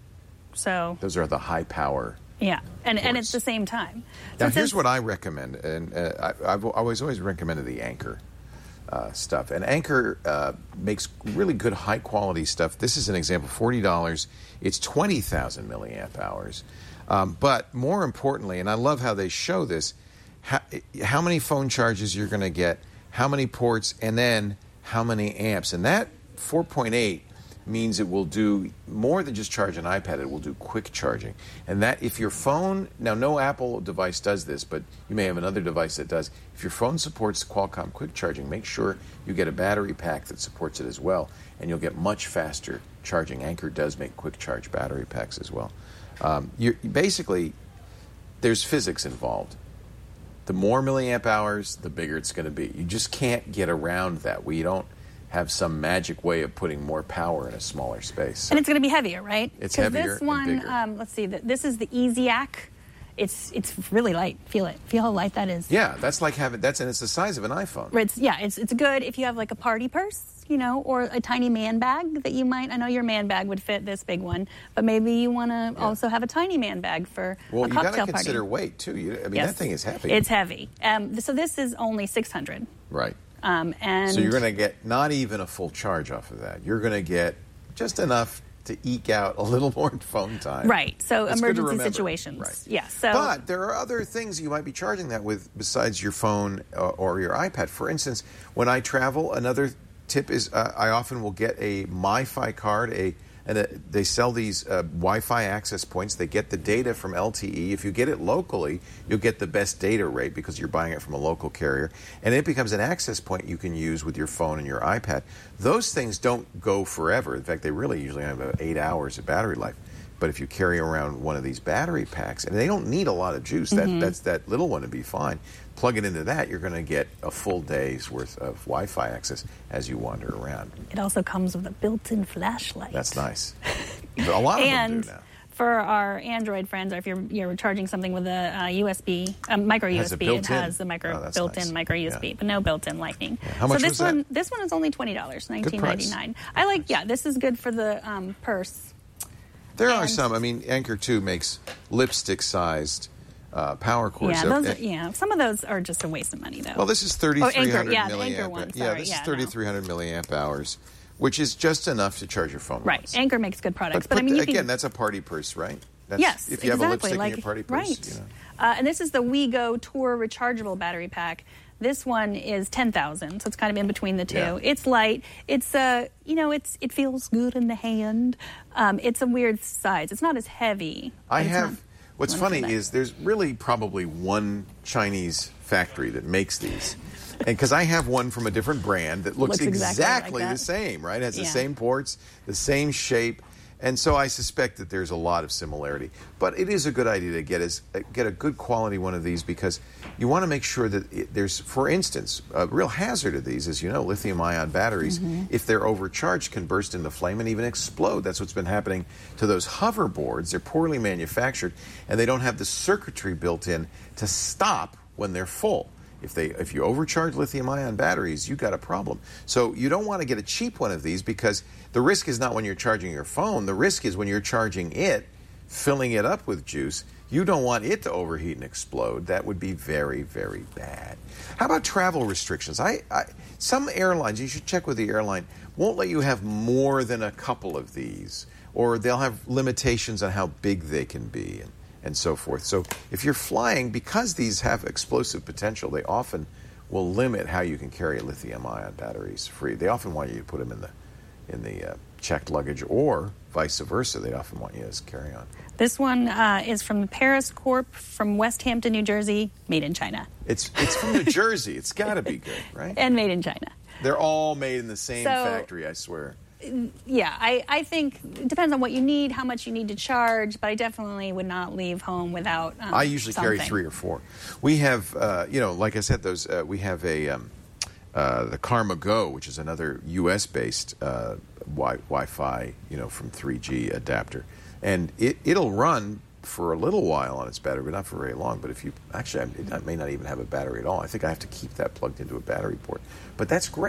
So Those are the high power. yeah, and and ports. it's the same time. So Now, it here's says- what I recommend, and uh, I, I've always always recommended the Anker uh, stuff. And Anker uh, makes really good, high quality stuff. This is an example: forty dollars. It's twenty thousand milliamp hours. Um, but more importantly, and I love how they show this, how, how many phone charges you're going to get, how many ports, and then how many amps. And that four point eight means it will do more than just charge an iPad. It will do quick charging. And that if your phone, now no Apple device does this, but you may have another device that does. If your phone supports Qualcomm quick charging, make sure you get a battery pack that supports it as well, and you'll get much faster charging. Anker does make quick charge battery packs as well. Um, you're, basically, there's physics involved. The more milliamp hours, the bigger it's going to be. You just can't get around that. We don't have some magic way of putting more power in a smaller space. And it's going to be heavier, right? It's 'Cause heavier this and one, bigger. um, let's see, th- this is the EasyAC. It's it's really light. Feel it. Feel how light that is. Yeah, that's like having that's and it's the size of an iPhone. It's yeah, it's it's good if you have like a party purse, you know, or a tiny man bag that you might. I know your man bag would fit this big one, but maybe you want to Yeah. also have a tiny man bag for Well, a you cocktail got to party. consider weight too. You, I mean, Yes. that thing is heavy. It's heavy. Um, so this is only six hundred. right. Um, and So you're going to get not even a full charge off of that. You're going to get just enough to eke out a little more phone time. right. So That's good to emergency remember. situations. Right. Yeah. So But there are other things you might be charging that with besides your phone uh, or your iPad. For instance, when I travel, another tip is uh, I often will get a MiFi card. A and a, they sell these uh, Wi-Fi access points. They get the data from L T E. If you get it locally, you'll get the best data rate because you're buying it from a local carrier. And it becomes an access point you can use with your phone and your iPad. Those things don't go forever. In fact, they really usually have about eight hours of battery life. But if you carry around one of these battery packs, and they don't need a lot of juice, that, Mm-hmm. that's that little one to be fine. Plug it into that, you're going to get a full day's worth of Wi-Fi access as you wander around. it also comes with a built-in flashlight. That's nice. A lot of and them do now. for our Android friends, or if you're you're charging something with a uh, U S B, um, micro has a U S B, it built-in. has the micro Oh, that's built-in nice. micro U S B, Yeah. but no built-in Lightning. How much so this was that? one, this one is only twenty dollars, nineteen ninety nine. I like, yeah, this is good for the um, purse. There are and- some. I mean, Anker two makes lipstick-sized uh, power cords. Yeah, So- those are, and- yeah, some of those are just a waste of money, though. Well, this is thirty-three hundred Oh, Anker, yeah, the milliamp. Anker one, yeah, sorry, this yeah, is no. thirty-three hundred milliamp hours, which is just enough to charge your phone. right, once. Anchor makes good products, But, but, I put mean, the- you again, can, that's a party purse, right? That's, yes, if you have exactly, a lipstick like, in your party purse, right. you know. Uh, and this is the WeGo Tour rechargeable battery pack. This one is ten thousand, so it's kind of in between the two. Yeah. It's light. It's uh, you know, it's it feels good in the hand. Um, it's a weird size. It's not as heavy. I but it's have. not- What's wonderful funny bag. is there's really probably one Chinese factory that makes these. And because I have one from a different brand that looks, Looks exactly exactly, like the that. same, right? It has the Yeah. same ports, the same shape. And so I suspect that there's a lot of similarity. But it is a good idea to get as, get a good quality one of these because you want to make sure that it, there's, for instance, a real hazard of these, as you know, lithium-ion batteries, Mm-hmm. if they're overcharged, can burst into flame and even explode. That's what's been happening to those hoverboards. They're poorly manufactured, and they don't have the circuitry built in to stop when they're full. If they if you overcharge lithium-ion batteries, you got a problem. So you don't want to get a cheap one of these because the risk is not when you're charging your phone. The risk is when you're charging it, filling it up with juice. You don't want it to overheat and explode. That would be very, very bad. How about travel restrictions? I, I some airlines, you should check with the airline, won't let you have more than a couple of these, or they'll have limitations on how big they can be. And, and so forth. So if you're flying, because these have explosive potential, they often will limit how you can carry lithium-ion batteries free. They often want you to put them in the in the uh, checked luggage, or vice versa. They often want you as carry-on. This one uh, is from Paris Corp from West Hampton, New Jersey, made in China. It's it's from New Jersey. It's got to be good, right? And made in China. They're all made in the same So- factory, I swear. Yeah, I, I think it depends on what you need, how much you need to charge, but I definitely would not leave home without um, I usually carry something. three or four. We have, uh, you know, like I said, those. Uh, we have a um, uh, the Karma Go, which is another U S based uh, wi- Wi-Fi, you know, from three G adapter, and it it'll run for a little while on its battery, but not for very long. But if you actually, it may not even have a battery at all. I think I have to keep that plugged into a battery port. But that's great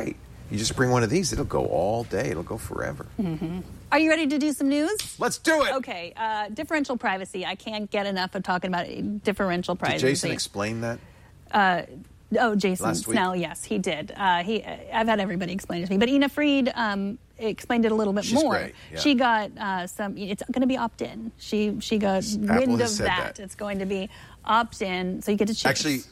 You just bring one of these, it'll go all day. It'll go forever. Mm-hmm. Are you ready to do some news? Let's do it. Okay. Uh, differential privacy. I can't get enough of talking about differential privacy. Did Jason explain that? Uh, oh, Jason Last week? Snell, yes, he did. Uh, he, I've had everybody explain it to me. But Ina Fried um, explained it a little bit She's more. great, yeah. She got uh, some, it's going to be opt-in. She she got Apple wind has of said that. that. It's going to be opt-in, so you get to choose. Actually,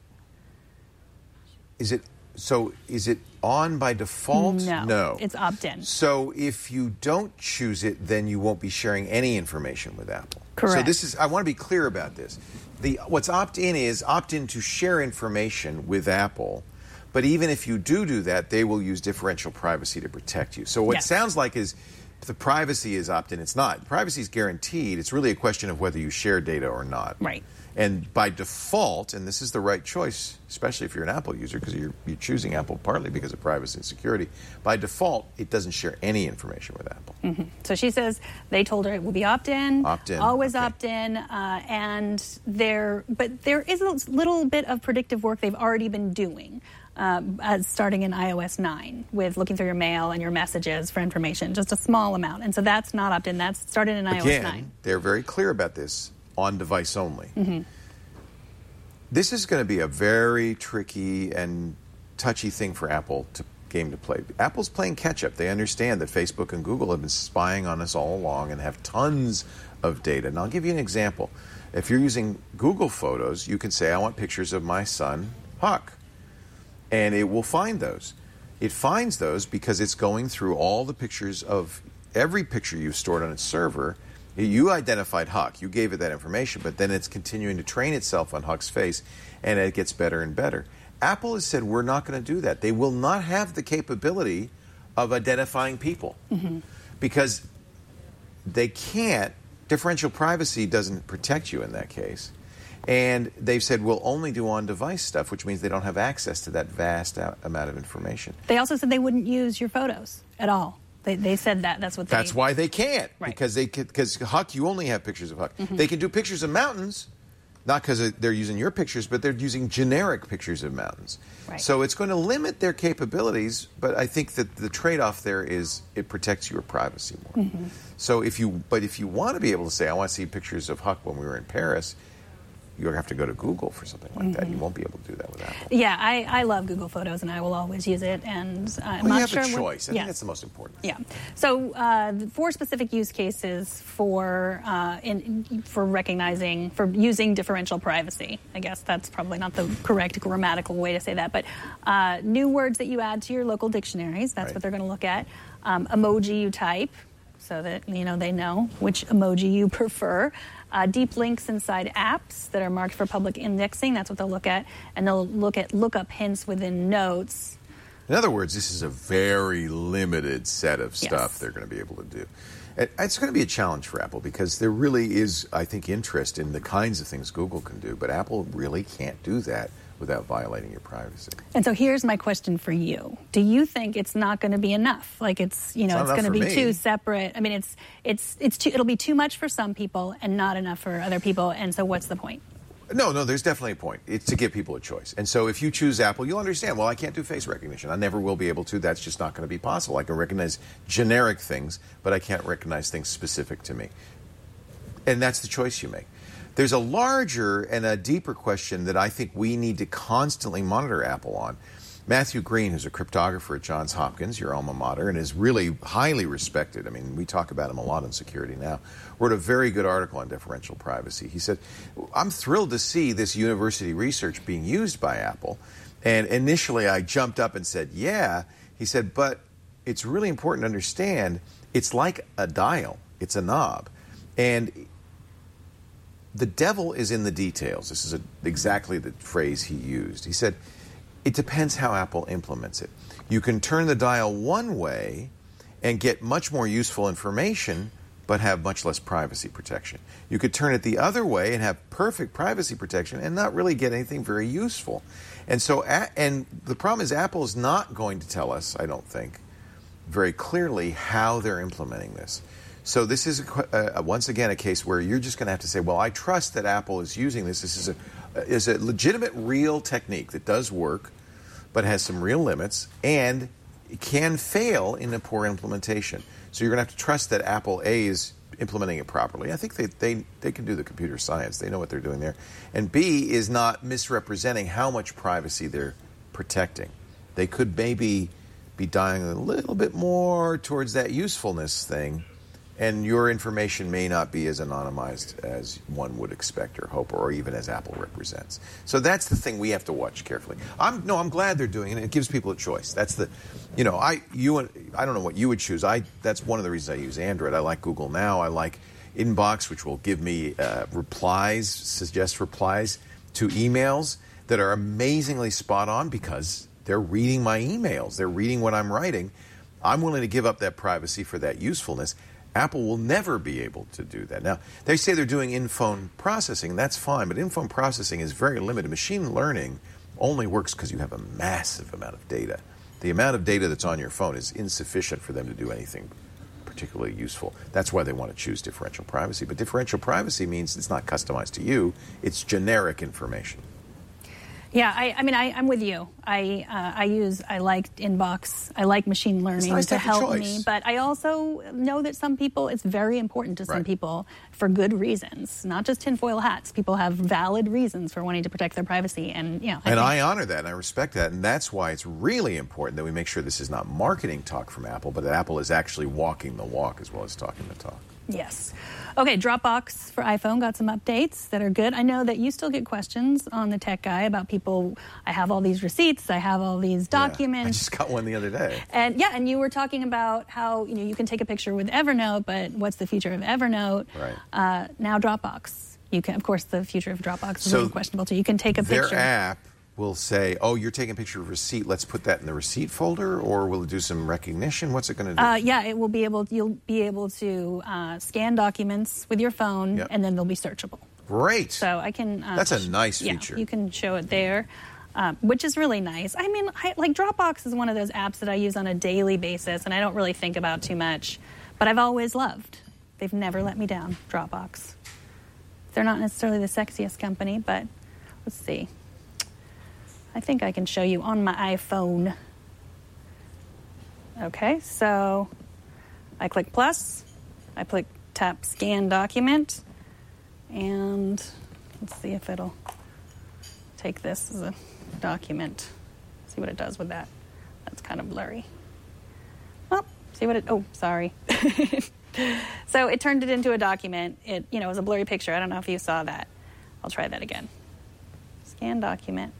is it, so is it on by default? No, No. it's opt-in. So if you don't choose it, then you won't be sharing any information with Apple. Correct. So this is, I want to be clear about this. The what's opt-in is opt-in to share information with Apple, but even if you do do that, they will use differential privacy to protect you. So what Yes. it sounds like is the privacy is opt-in. It's not. Privacy is guaranteed. It's really a question of whether you share data or not. Right. And by default, and this is the right choice, especially if you're an Apple user, because you're, you're choosing Apple partly because of privacy and security, by default, it doesn't share any information with Apple. Mm-hmm. So she says they told her it will be opt-in, Opt-in, always okay. opt-in, uh, and there, but there is a little bit of predictive work they've already been doing, uh, as starting in i O S nine with looking through your mail and your messages for information, just a small amount, and so that's not opt-in. That's started in i O S nine. Again, they're very clear about this. On device only. Mm-hmm. This is going to be a very tricky and touchy thing for Apple to game to play. Apple's playing catch up. They understand that Facebook and Google have been spying on us all along and have tons of data. And I'll give you an example. If you're using Google Photos, you can say, I want pictures of my son, Huck. And it will find those. It finds those because it's going through all the pictures of every picture you've stored on its server. You identified Huck. You gave it that information, but then it's continuing to train itself on Huck's face, and it gets better and better. Apple has said we're not going to do that. They will not have the capability of identifying people mm-hmm. because they can't. Differential privacy doesn't protect you in that case. And they've said we'll only do on-device stuff, which means they don't have access to that vast amount of information. They also said they wouldn't use your photos at all. They, they said that. That's what they... That's why they can't. Right. Because they because Huck, you only have pictures of Huck. Mm-hmm. They can do pictures of mountains, not because they're using your pictures, but they're using generic pictures of mountains. Right. So it's going to limit their capabilities, but I think that the trade-off there is it protects your privacy more. Mm-hmm. So if you, but if you want to be able to say, I want to see pictures of Huck when we were in Paris, you have to go to Google for something like mm-hmm. that. You won't be able to do that with Apple. Yeah, I, I love Google Photos, and I will always use it. And uh, I'm well, not you have sure a what, choice. I yeah. think that's the most important. Yeah. So uh, four specific use cases for uh, in, for recognizing for using differential privacy. I guess that's probably not the correct grammatical way to say that, but uh, new words that you add to your local dictionaries. That's right. what they're going to look at. Um, emoji you type, so that you know they know which emoji you prefer. Uh, deep links inside apps that are marked for public indexing. That's what they'll look at. And they'll look at lookup hints within notes. In other words, this is a very limited set of stuff yes. they're going to be able to do. It's going to be a challenge for Apple because there really is, I think, interest in the kinds of things Google can do, but Apple really can't do that without violating your privacy. And so here's my question for you. Do you think it's not going to be enough? Like it's, you know, it's, it's going to be me. too separate. I mean, it's it's it's too, it'll be too much for some people and not enough for other people. And so what's the point? No, no, there's definitely a point. It's to give people a choice. And so if you choose Apple, you'll understand, well, I can't do face recognition. I never will be able to. That's just not going to be possible. I can recognize generic things, but I can't recognize things specific to me. And that's the choice you make. There's a larger and a deeper question that I think we need to constantly monitor Apple on. Matthew Green, who's a cryptographer at Johns Hopkins, your alma mater, and is really highly respected. I mean, we talk about him a lot in security now, wrote a very good article on differential privacy. He said, I'm thrilled to see this university research being used by Apple. And initially I jumped up and said, yeah. He said, but it's really important to understand it's like a dial. It's a knob. And the devil is in the details. This is a, exactly the phrase he used. He said, it depends how Apple implements it. You can turn the dial one way and get much more useful information, but have much less privacy protection. You could turn it the other way and have perfect privacy protection and not really get anything very useful. And so, and the problem is Apple is not going to tell us, I don't think, very clearly how they're implementing this. So this is, a, a, once again, a case where you're just going to have to say, well, I trust that Apple is using this. This is a, is a legitimate, real technique that does work, but has some real limits, and can fail in a poor implementation. So you're going to have to trust that Apple A is implementing it properly. I think they, they, they can do the computer science. They know what they're doing there. And B is not misrepresenting how much privacy they're protecting. They could maybe be dying a little bit more towards that usefulness thing, and your information may not be as anonymized as one would expect or hope, or even as Apple represents. So that's the thing we have to watch carefully. I'm no, I'm glad they're doing it. It gives people a choice. That's the, you know, I you I don't know what you would choose. I that's one of the reasons I use Android. I like Google Now. I like Inbox, which will give me uh, replies, suggest replies to emails that are amazingly spot on because they're reading my emails. They're reading what I'm writing. I'm willing to give up that privacy for that usefulness. Apple will never be able to do that. Now, they say they're doing in-phone processing. That's fine, but in-phone processing is very limited. Machine learning only works because you have a massive amount of data. The amount of data that's on your phone is insufficient for them to do anything particularly useful. That's why they want to choose differential privacy. But differential privacy means it's not customized to you. It's generic information. Yeah, I, I mean, I, I'm with you. I uh, I use, I like Inbox. I like machine learning nice to to have the help choice. me. But I also know that some people, it's very important to some Right. people for good reasons, not just tinfoil hats. People have valid reasons for wanting to protect their privacy. And, you know, I And think, I honor that, and I respect that, and that's why it's really important that we make sure this is not marketing talk from Apple, but that Apple is actually walking the walk as well as talking the talk. yes. Okay, Dropbox for iPhone got some updates that are good. I know that you still get questions on the Tech Guy about people, I have all these receipts, I have all these documents. Yeah, I just got one the other day. And yeah, and you were talking about how, you know, you can take a picture with Evernote, but what's the future of Evernote? Right. Uh, now Dropbox. You can, of course, the future of Dropbox is So really questionable too. You can take a Their picture. app will say, oh, you're taking a picture of a receipt, let's put that in the receipt folder, or will it do some recognition? What's it going to do? Uh, yeah, it will be able. You'll be able to uh, scan documents with your phone, Yep. and then they'll be searchable. Great. So I can. Uh, That's a nice yeah, feature. You can show it there, um, which is really nice. I mean, I, like Dropbox is one of those apps that I use on a daily basis, and I don't really think about too much, but I've always loved. They've never let me down. Dropbox. They're not necessarily the sexiest company, but let's see. I think I can show you on my iPhone. Okay, so I click plus, I click tap scan document, and let's see if it'll take this as a document. See what it does with that. That's kind of blurry. Oh, see what it, oh, sorry. So it turned it into a document. It, you know, was a blurry picture. I don't know if you saw that. I'll try that again. Scan document.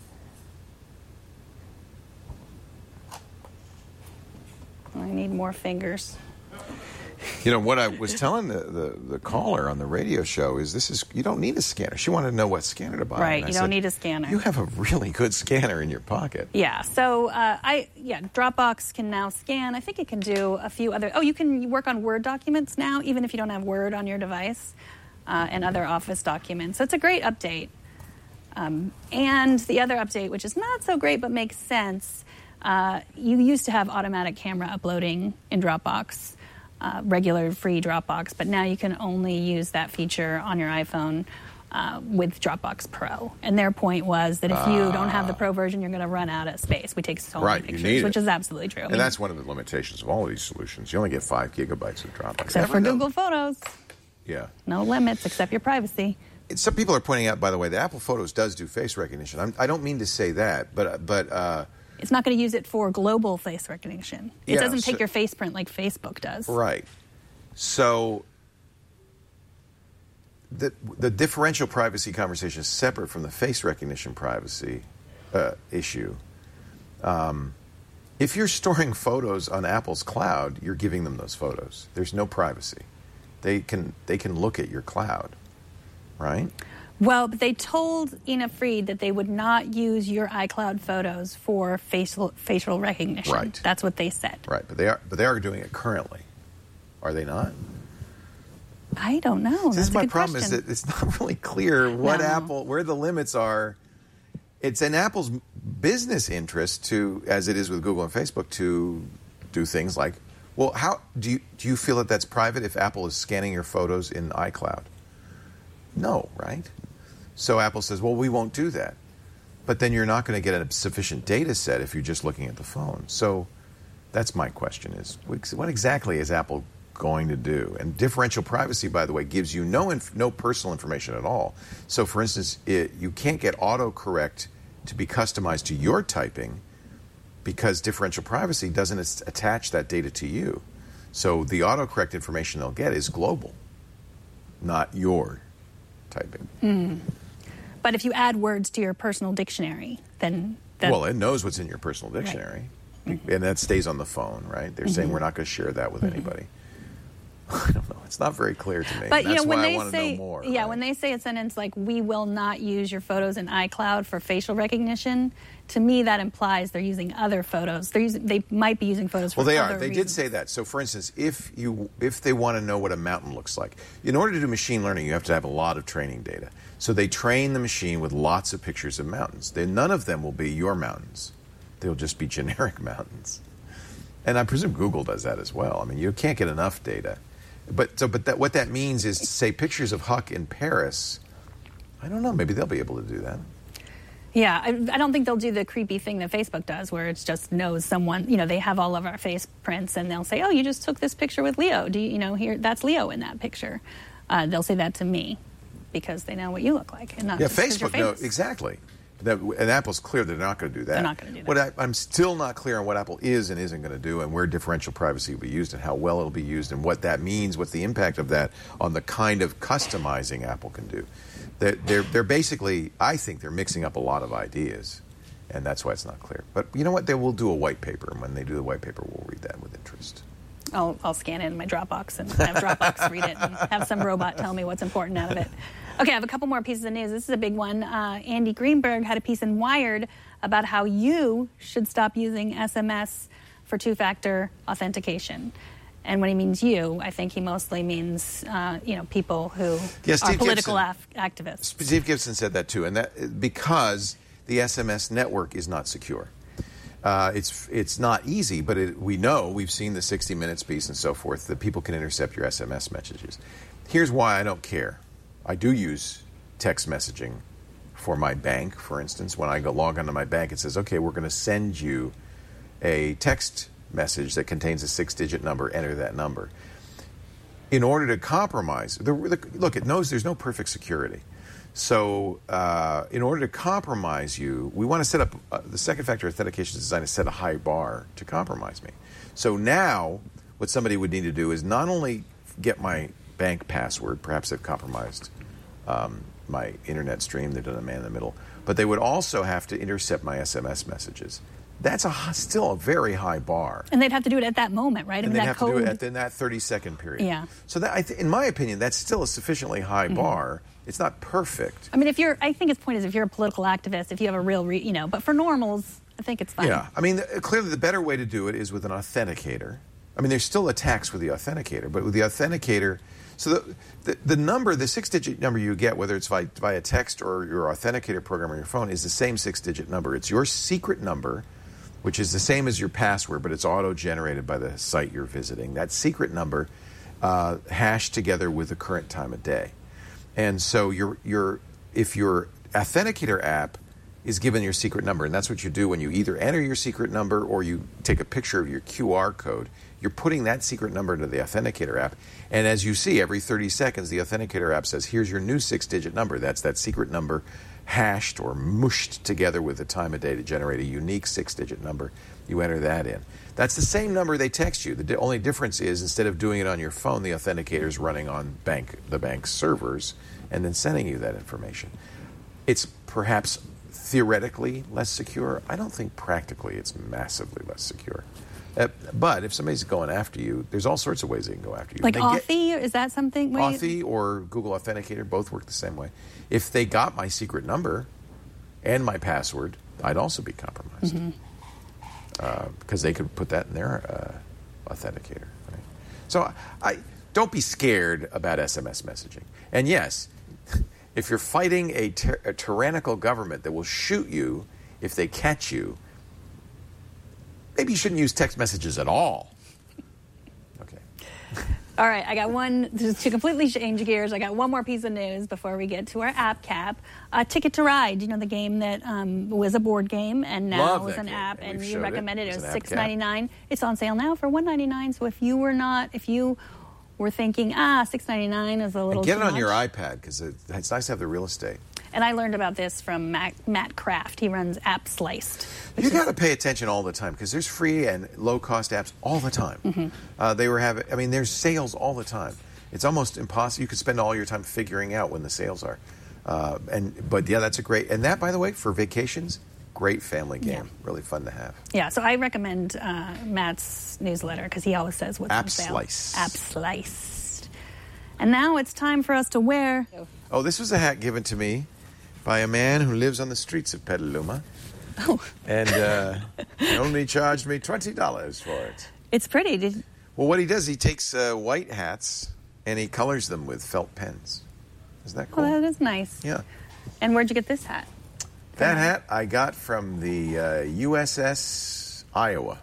I need more fingers. You know, what I was telling the, the, the caller on the radio show is this is, you don't need a scanner. She wanted to know what scanner to buy. Right, And I you don't said, need a scanner. You have a really good scanner in your pocket. Yeah, so uh, I yeah, Dropbox can now scan. I think it can do a few other. Oh, you can work on Word documents now, even if you don't have Word on your device, uh, and other Office documents. So it's a great update. Um, and the other update, which is not so great but makes sense, uh, you used to have automatic camera uploading in Dropbox, uh, regular free Dropbox, but now you can only use that feature on your iPhone uh, with Dropbox Pro. And their point was that if you don't have the Pro version, you're going to run out of space. We take so Right, many you pictures, need it. which is absolutely true. I And mean, that's one of the limitations of all of these solutions. You only get five gigabytes of Dropbox. except for Evernote- Google Photos, Yeah. no limits except your privacy. Some people are pointing out, by the way, that Apple Photos does do face recognition. I'm, I don't mean to say that, but but uh, It's not going to use it for global face recognition. It Yeah, doesn't take so- your face print like Facebook does. right. So the the differential privacy conversation is separate from the face recognition privacy uh, issue. Um, if you're storing photos on Apple's cloud, you're giving them those photos. There's no privacy. They can they can look at your cloud, right? Well, but they told Ina Fried that they would not use your iCloud photos for facial facial recognition. Right. That's what they said. Right, but they are but they are doing it currently. Are they not? I don't know. This That's is a my good problem question. is that it's not really clear what No. Apple, where the limits are. It's in Apple's business interest to, as it is with Google and Facebook, to do things like, well, how do you do you feel that that's private if Apple is scanning your photos in iCloud? No, right? So Apple says, well, we won't do that. But then you're not going to get a sufficient data set if you're just looking at the phone. So That's my question: is what exactly is Apple going to do? And differential privacy, by the way, gives you no inf- no personal information at all. So, for instance, it, you can't get autocorrect to be customized to your typing because differential privacy doesn't as- attach that data to you. So the autocorrect information they'll get is global, not your typing. Mm. But if you add words to your personal dictionary, then... That, well, it knows what's in your personal dictionary. Right. Mm-hmm. And that stays on the phone, right? They're mm-hmm. saying we're not going to share that with mm-hmm. anybody. I don't know. It's not very clear to me. But, That's you know, when why they I want to say, know more. Yeah, right? when they say a sentence like, we will not use your photos in iCloud for facial recognition, to me that implies they're using other photos. They're using, they might be using photos for Well, they other are. They reasons. did say that. So, for instance, if you if they want to know what a mountain looks like, in order to do machine learning, you have to have a lot of training data. So they train the machine with lots of pictures of mountains. Then none of them will be your mountains. They'll just be generic mountains. And I presume Google does that as well. I mean, you can't get enough data. But so, but that, what that means is, say, pictures of Huck in Paris. I don't know. Maybe they'll be able to do that. Yeah, I, I don't think they'll do the creepy thing that Facebook does, where it just knows someone. You know, they have all of our face prints, and they'll say, "Oh, you just took this picture with Leo. Do you, you know, here that's Leo in that picture." Uh, they'll say that to me because they know what you look like, and not yeah, just 'cause you're Facebook. No, famous. exactly. That, and Apple's clear they're not going to do that. They're not going to do that. What I, I'm still not clear on what Apple is and isn't going to do, and where differential privacy will be used, and how well it'll be used, and what that means, what's the impact of that on the kind of customizing Apple can do. They're, they're, they're basically, I think they're mixing up a lot of ideas, and that's why it's not clear. But you know what? They will do a white paper, and when they do the white paper, we'll read that with interest. I'll, I'll scan it in my Dropbox and have Dropbox read it and have some robot tell me what's important out of it. Okay, I have a couple more pieces of news. This is a big one. Uh, Andy Greenberg had a piece in Wired about how you should stop using S M S for two-factor authentication. And when he means you, I think he mostly means, uh, you know, people who yeah, are political af- Gibson, activists. Steve Gibson said that too, and that because the S M S network is not secure. Uh, it's it's not easy, but it, we know, we've seen the sixty minutes piece and so forth, that people can intercept your S M S messages. Here's why I don't care. I do use text messaging for my bank, for instance. When I go log onto my bank, it says, okay, we're going to send you a text message that contains a six-digit number. Enter that number. In order to compromise, the, the, look, it knows there's no perfect security. So uh, in order to compromise you, we want to set up, uh, the second factor authentication is designed to set a high bar to compromise me. So now what somebody would need to do is not only get my bank password, perhaps they've compromised um, my internet stream, they've done a man in the middle, but they would also have to intercept my S M S messages. That's a, still a very high bar. And they'd have to do it at that moment, right? And I mean, they'd that have code... to do it at, in that thirty-second period. Yeah. So that, I th- in my opinion, that's still a sufficiently high mm-hmm. bar. It's not perfect. I mean, if you're, I think its point is if you're a political activist, if you have a real, re, you know, but for normals, I think it's fine. Yeah. I mean, the, clearly the better way to do it is with an authenticator. I mean, there's still attacks with the authenticator, but with the authenticator, so the the, the number, the six-digit number you get, whether it's via, via text or your authenticator program on your phone, is the same six-digit number. It's your secret number, which is the same as your password, but it's auto-generated by the site you're visiting. That secret number uh, hashed together with the current time of day. And so your your if your authenticator app is given your secret number, and that's what you do when you either enter your secret number or you take a picture of your Q R code, you're putting that secret number into the authenticator app. And as you see, every thirty seconds, the authenticator app says, here's your new six-digit number. That's that secret number hashed or mushed together with the time of day to generate a unique six-digit number. You enter that in. That's the same number they text you. The di- only difference is instead of doing it on your phone, the authenticator is running on bank the bank's servers and then sending you that information. It's perhaps theoretically less secure. I don't think practically it's massively less secure. Uh, but if somebody's going after you, there's all sorts of ways they can go after you. Like They Authy? Get, is that something? Where Authy you... or or Google Authenticator both work the same way. If they got my secret number and my password, I'd also be compromised. Mm-hmm. Uh, because they could put that in their uh, authenticator. Right? So I don't be scared about S M S messaging. And yes, if you're fighting a, ty- a tyrannical government that will shoot you if they catch you, maybe you shouldn't use text messages at all. Okay. All right, I got one, just to completely change gears, I got one more piece of news before we get to our app cap. Uh, Ticket to Ride, you know, the game that um, was a board game and now Love is that an game. app, And and we've you showed it. recommended it. It It's was an app cap. six ninety-nine. It's on sale now for one ninety-nine, so if you were not, if you were thinking, ah, six ninety-nine is a little And get too it on much. your iPad because it, it's nice to have the real estate. And I learned about this from Matt, Matt Kraft. He runs App Sliced. You got to pay attention all the time because there's free and low-cost apps all the time. Mm-hmm. Uh, they were having, I mean, there's sales all the time. It's almost impossible. You could spend all your time figuring out when the sales are. Uh, and but yeah, that's a great. And that, by the way, for vacations, great family game. Yeah. Really fun to have. Yeah, so I recommend uh, Matt's newsletter because he always says what's App on sale. Slice. App Sliced. And now it's time for us to wear. Oh, this was a hat given to me by a man who lives on the streets of Petaluma. Oh, And uh, he only charged me twenty dollars for it. it's pretty. Did, Well, what he does, he takes uh, white hats and he colors them with felt pens. Isn't that cool? oh, that is nice. Yeah. And where'd you get this hat? That hat I got from the uh, U S S Iowa.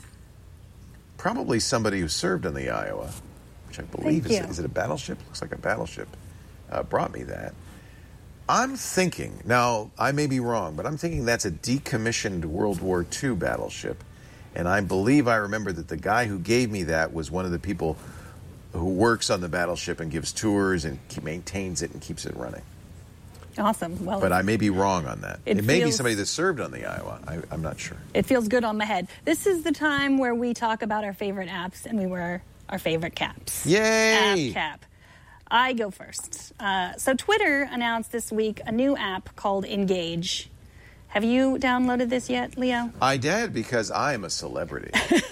Probably somebody who served on the Iowa, which I believe Thank is, you. is it a battleship? Looks like a battleship. Uh, brought me that. I'm thinking, now I may be wrong, but I'm thinking that's a decommissioned World War Two battleship. And I believe I remember that the guy who gave me that was one of the people who works on the battleship and gives tours and keep, maintains it and keeps it running. Awesome. Well, But I may be wrong on that. It It, may be feels- somebody that served on the Iowa. I, I'm not sure. it feels good on the head. This is the time where we talk about our favorite apps and we wear our favorite caps. Yay! App cap. I go first. Uh, so Twitter announced this week a new app called Engage. Have you downloaded this yet, Leo? I did because I am a celebrity.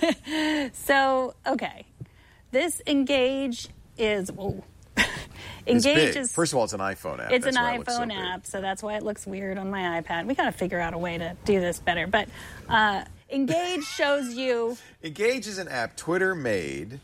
So, okay. This Engage is... Whoa. It's Engage big. is... First of all, it's an iPhone app. It's That's an why it looks so iPhone big. app, so that's why it looks weird on my iPad. We got to figure out a way to do this better. But uh, Engage shows you... Engage is an app Twitter made,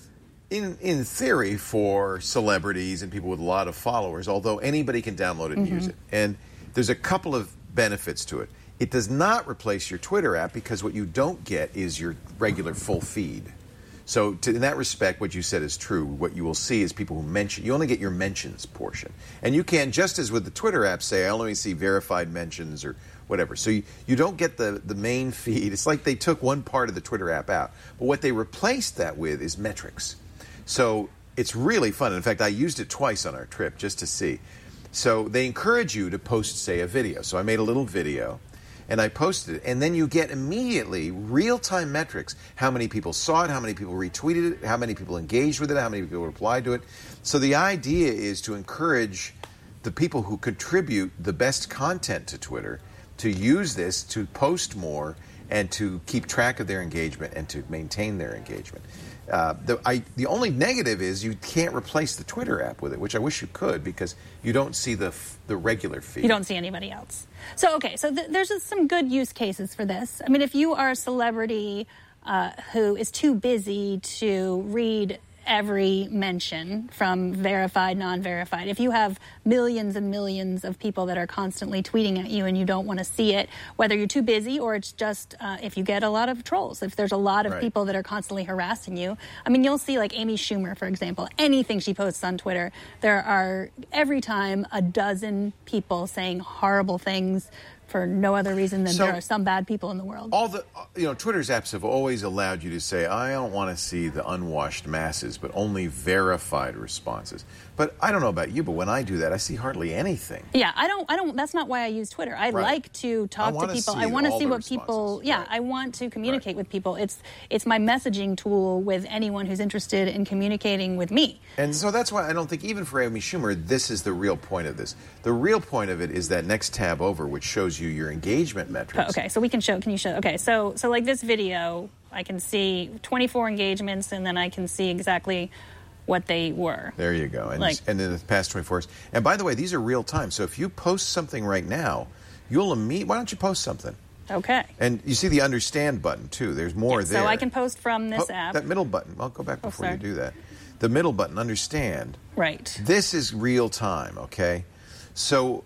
in in theory, for celebrities and people with a lot of followers, although anybody can download it and Mm-hmm. use it. And there's a couple of benefits to it. It does not replace your Twitter app because what you don't get is your regular full feed. So to, in that respect, what you said is true. What you will see is people who mention, you only get your mentions portion. And you can, just as with the Twitter app, say, I only see verified mentions or whatever. So you, you don't get the, the main feed. It's like they took one part of the Twitter app out. But what they replaced that with is metrics. So it's really fun. In fact, I used it twice on our trip just to see. So they encourage you to post, say, a video. So I made a little video. And I posted it, and then you get immediately real-time metrics. How many people saw it, how many people retweeted it, how many people engaged with it, how many people replied to it. So the idea is to encourage the people who contribute the best content to Twitter to use this to post more and to keep track of their engagement and to maintain their engagement. Uh, the, I, the only negative is you can't replace the Twitter app with it, which I wish you could because you don't see the f- the regular feed. You don't see anybody else. So, okay, so th- there's just some good use cases for this. I mean, if you are a celebrity uh, who is too busy to read every mention from verified, non-verified, if you have millions and millions of people that are constantly tweeting at you and you don't want to see it, whether you're too busy or it's just uh, if you get a lot of trolls, if there's a lot of Right. people that are constantly harassing you. I mean, you'll see like Amy Schumer, for example, anything she posts on Twitter, there are every time a dozen people saying horrible things for no other reason than So- there are some bad people in the world. All the, you know, Twitter's apps have always allowed you to say, I don't want to see the unwashed masses, but only verified responses. But I don't know about you, but when I do that, I see hardly anything. Yeah, I don't. I don't. That's not why I use Twitter. I Right. like to talk I to wanna people. see I want to all see the what people. responses. Yeah, Right. I want to communicate Right. with people. It's it's my messaging tool with anyone who's interested in communicating with me. And so that's why I don't think, even for Amy Schumer, this is the real point of this. The real point of it is that next tab over, which shows you your engagement metrics. Okay, so we can show. Can you show? Okay, so so like this video, I can see twenty-four engagements, and then I can see exactly what they were. There you go. And, Like- and in the past twenty-four hours. And by the way, these are real time. So if you post something right now, you'll immediately, why don't you post something? Okay. And you see the understand button, too. There's more Yeah, there. so I can post from this Po- app. That middle button. I'll go back Oh, before sorry. you do that. The middle button, understand. Right. This is real time, okay? So,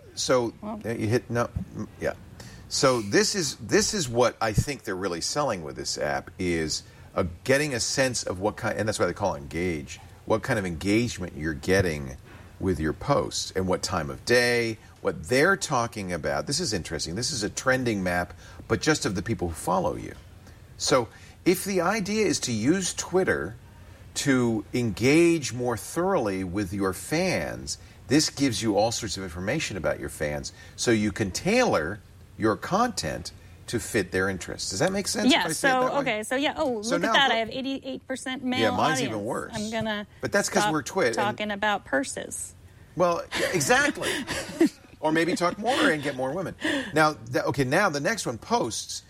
so you hit no, mm, yeah. So this is this is what I think they're really selling with this app is uh, getting a sense of what kind, and that's why they call it engage, what kind of engagement you're getting with your posts and what time of day, what they're talking about. This is interesting. This is a trending map, but just of the people who follow you. So if the idea is to use Twitter to engage more thoroughly with your fans, this gives you all sorts of information about your fans so you can tailor your content to fit their interests. Does that make sense? Yeah, so, okay, so yeah, oh, so look at that. I have eighty-eight percent male Yeah, mine's audience. even worse. I'm going to But that's because we're Twit. talking about purses. Well, yeah, exactly. Or maybe talk more and get more women. Now, th- okay, now the next one, posts,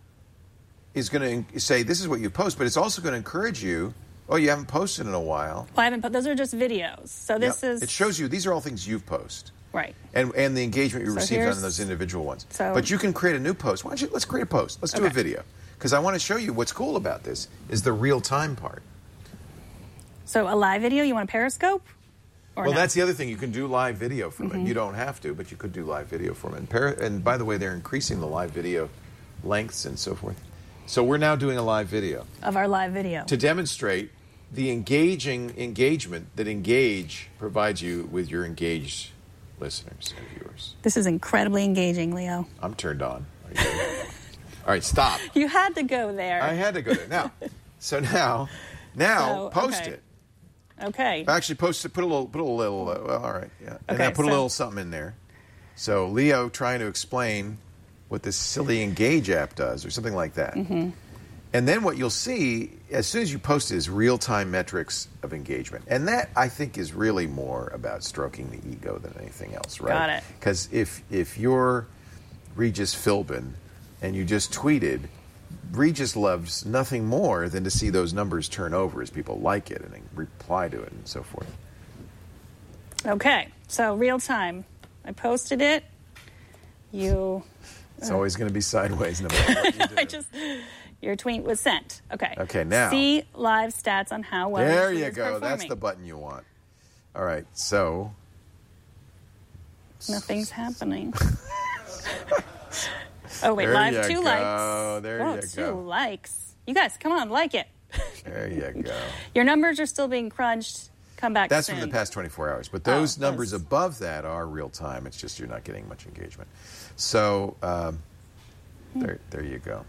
is going to say this is what you post, but it's also going to encourage you. Oh, you haven't posted in a while. Well, I haven't. But those are just videos. So this Yep. is. It shows you these are all things you've posted. Right. And and the engagement you So received here's- on those individual ones. so- But you can create a new post. Why don't you? Let's create a post. Let's do a Okay. video because I want to show you what's cool about this is the real time part. So a live video. You want a Periscope? Or Well, no? that's the other thing. You can do live video from Mm-hmm. it. You don't have to, but you could do live video from it. And, par- and by the way, they're increasing the live video lengths and so forth. So we're now doing a live video of our live video. to demonstrate the engaging engagement that Engage provides you with your engaged listeners and viewers. This is incredibly engaging, Leo. I'm turned on. Are you ready? All right, stop. You had to go there. I had to go there. Now, so now, now So, post okay. it. Okay. Actually, post it. Put a little, put a little. Uh, well, all right, yeah. And Okay, then put a so- little something in there. So Leo trying to explain what this silly Engage app does, or something like that. Mm-hmm. And then what you'll see as soon as you post it is real-time metrics of engagement, and that I think is really more about stroking the ego than anything else, right? Got it. Because if if you're Regis Philbin and you just tweeted, Regis loves nothing more than to see those numbers turn over as people like it and they reply to it and so forth. Okay. So real time. I posted it. You. It's always going to be sideways no matter what you do. I just. Your tweet was sent. Okay. Okay, now- See live stats on how well. There your tweet you is go. That's performing. the button you want. All right, so Nothing's happening. Oh wait, There live you two go. likes. There oh, you two go. likes. You guys, come on, like it. there you go. Your numbers are still being crunched. Come back That's soon. from the past twenty-four hours. But those Oh, numbers those- above that are real time. It's just you're not getting much engagement. So um, there, there you go.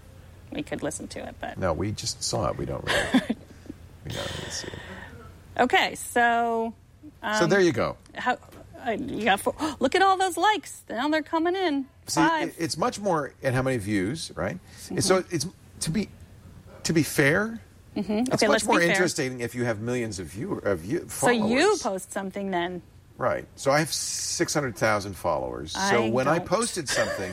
We could listen to it, but No, we just saw it. We don't really. we don't really see it. okay. So, um, so there you go. how uh, you got? Four, look at all those likes. Now they're coming in. See, Five. it- it's much more and how many views, right? And so it's to be to be fair. It's Okay, much let's be more fair. interesting if you have millions of viewer of view, so followers. you post something then. Right. So I have six hundred thousand followers. so I when I don't. posted something,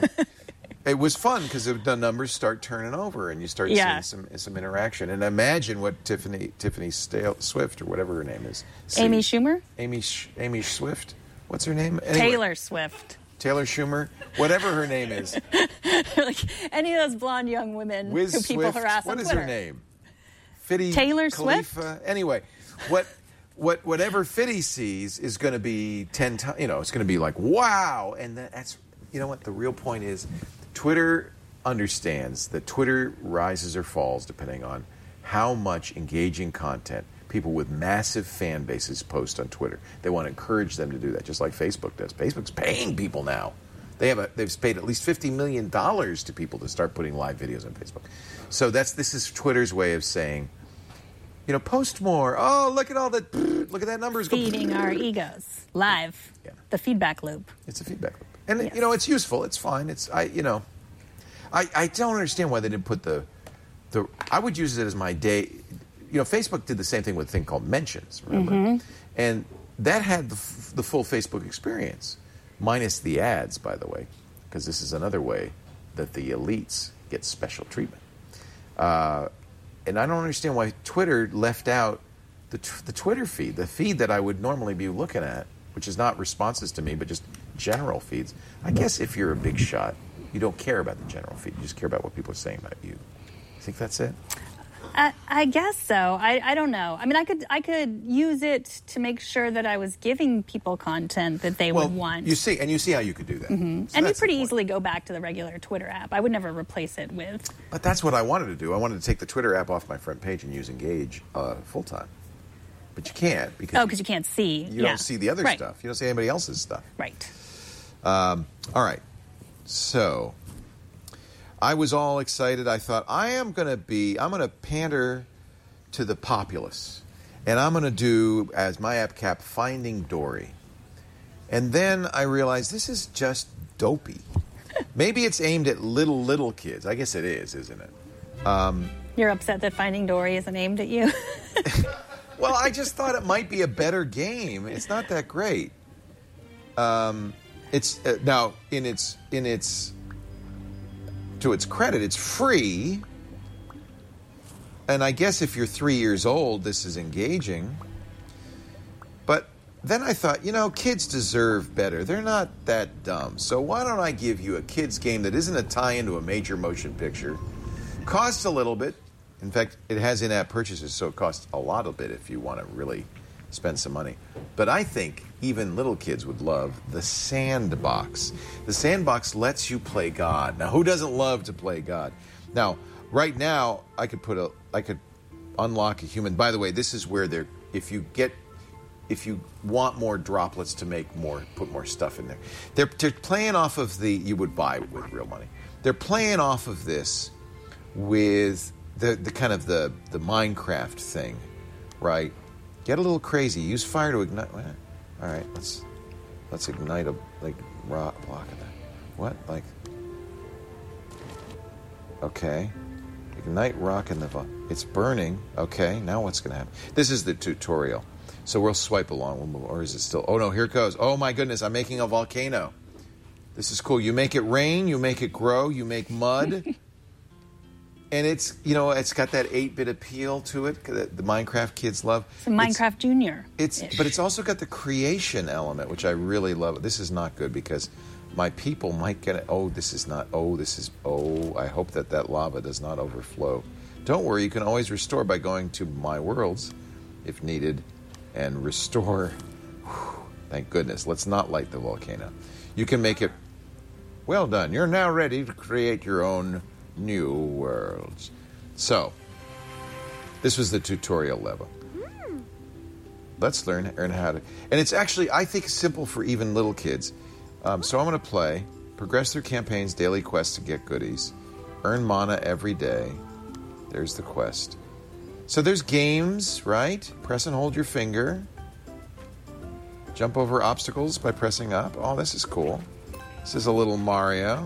it was fun because the numbers start turning over and you start Yeah. seeing some some interaction. And imagine what Tiffany Tiffany Stale, Swift or whatever her name is. Amy See- Schumer, Amy Sh- Amy Swift. What's her name? Anyway, Taylor Swift, Taylor Schumer. Whatever her name is. like any of those blonde young women Wiz who people Swift. harass What on is Twitter. her name? Fitty Taylor Khalifa? Anyway, what what whatever Fitty sees is going to be ten times. You know, it's going to be like wow, and that, that's you know what the real point is. Twitter understands that Twitter rises or falls depending on how much engaging content people with massive fan bases post on Twitter. They want to encourage them to do that, just like Facebook does. Facebook's paying people now. They have a, they've paid at least fifty million dollars to people to start putting live videos on Facebook. So that's this is Twitter's way of saying, you know, post more. Oh, look at all that. Look at that numbers. go- Feeding our egos live. Yeah. The feedback loop. It's a feedback loop, and Yes. you know it's useful. It's fine. It's I you know, I I don't understand why they didn't put the the. I would use it as my day. You know, Facebook did the same thing with a thing called mentions. Remember, Mm-hmm. and that had the f- the full Facebook experience, minus the ads, by the way, because this is another way that the elites get special treatment. Uh, and I don't understand why Twitter left out the, t- the Twitter feed, the feed that I would normally be looking at, which is not responses to me, but just general feeds. I guess if you're a big shot, you don't care about the general feed. You just care about what people are saying about you. You think that's it? I, I guess so. I, I don't know. I mean, I could I could use it to make sure that I was giving people content that they well, would want. You see, and you see how you could do that. Mm-hmm. So and you that's the pretty point. easily go back to the regular Twitter app. I would never replace it with. But that's what I wanted to do. I wanted to take the Twitter app off my front page and use Engage uh, full time. But you can't because Oh, because you can't see. you yeah. don't see the other right. stuff. You don't see anybody else's stuff. Right. Um, all right. So I was all excited. I thought, I am going to be, I'm going to pander to the populace. And I'm going to do, as my app cap, Finding Dory. And then I realized this is just dopey. Maybe it's aimed at little, little kids. I guess it is, isn't it? Um, You're upset that Finding Dory isn't aimed at you? well, I just thought it might be a better game. It's not that great. Um, it's uh, now in its in its to its credit, it's free. And I guess if you're three years old, this is engaging. But then I thought, you know, kids deserve better. They're not that dumb. So why don't I give you a kids game that isn't a tie-in to a major motion picture? Costs a little bit. In fact, it has in-app purchases, so it costs a lot of bit if you want to really spend some money. But I think even little kids would love the Sandbox. The Sandbox lets you play God. Now, who doesn't love to play God? Now, right now, I could put a, I could unlock a human. By the way, this is where they're, if you get, if you want more droplets to make more, put more stuff in there. They're, they're playing off of the, you would buy with real money. They're playing off of this with the, the kind of the, the Minecraft thing, right? Get a little crazy. Use fire to ignite. All right, let's let's ignite a like rock block of that. What? Like? Okay. Ignite rock in the vo- it's burning. Okay, now what's going to happen? This is the tutorial. So we'll swipe along. We'll move, or is it still? Oh no, here it goes. Oh my goodness, I'm making a volcano. This is cool. You make it rain, you make it grow, you make mud. And it's, you know, it's got that eight-bit appeal to it that the Minecraft kids love. It's a Minecraft it's, Junior. It's, but it's also got the creation element, which I really love. This is not good because my people might get it. Oh, this is not. Oh, this is. Oh, I hope that that lava does not overflow. Don't worry, you can always restore by going to My Worlds, if needed, and restore. Whew, thank goodness. Let's not light the volcano. You can make it. Well done. You're now ready to create your own new worlds. So, this was the tutorial level. Mm. Let's learn, learn how to... And it's actually, I think, simple for even little kids. Um, so I'm going to play, progress through campaigns, daily quests to get goodies, earn mana every day. There's the quest. So there's games, right? Press and hold your finger. Jump over obstacles by pressing up. Oh, this is cool. This is a little Mario.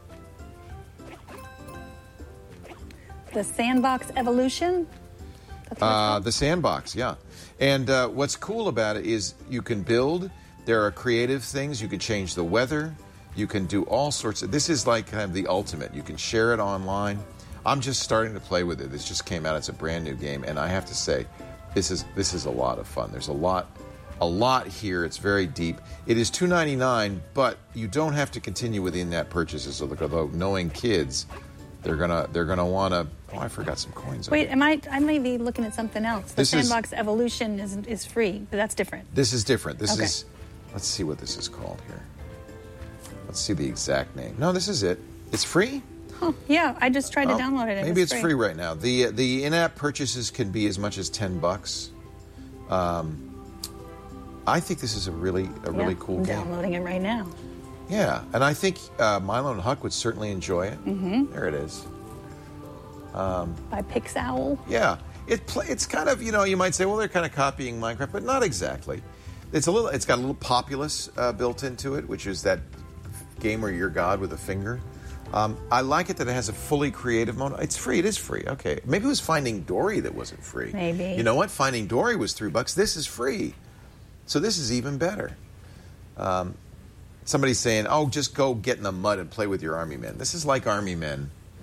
The Sandbox Evolution? That's what Uh, it's the Sandbox, yeah. And uh, what's cool about it is you can build. There are creative things. You can change the weather. You can do all sorts of... This is like kind of the ultimate. You can share it online. I'm just starting to play with it. This just came out. It's a brand new game. And I have to say, this is this is a lot of fun. There's a lot, a lot here. It's very deep. It is two ninety-nine, but you don't have to continue with in-app purchases. So although knowing kids... They're gonna they're gonna wanna. Oh, I forgot some coins. Wait, am I? I may be looking at something else. The This is- Sandbox Evolution is is free, but that's different. This is different. This Okay. is. Let's see what this is called here. Let's see the exact name. No, this is it. It's free. Huh, yeah, I just tried to Oh, download it. And maybe it's it's free. right now. The the in-app purchases can be as much as ten bucks. Um, I think this is a really a really Yeah, cool I'm game. downloading it right now. Yeah, and I think uh, Milo and Huck would certainly enjoy it. Mm-hmm. There it is. By Pixowl. Yeah, it play, it's kind of, you know, you might say, well, they're kind of copying Minecraft, but not exactly. It's a little. It's got a little Populous uh, built into it, which is that game where you're God with a finger. Um, I like it that it has a fully creative mode. It's free. It is free. Okay, maybe it was Finding Dory that wasn't free. Maybe. You know what? Finding Dory was three bucks. This is free, so this is even better. Um, somebody's saying, "Oh, just go get in the mud and play with your army men." This is like army men,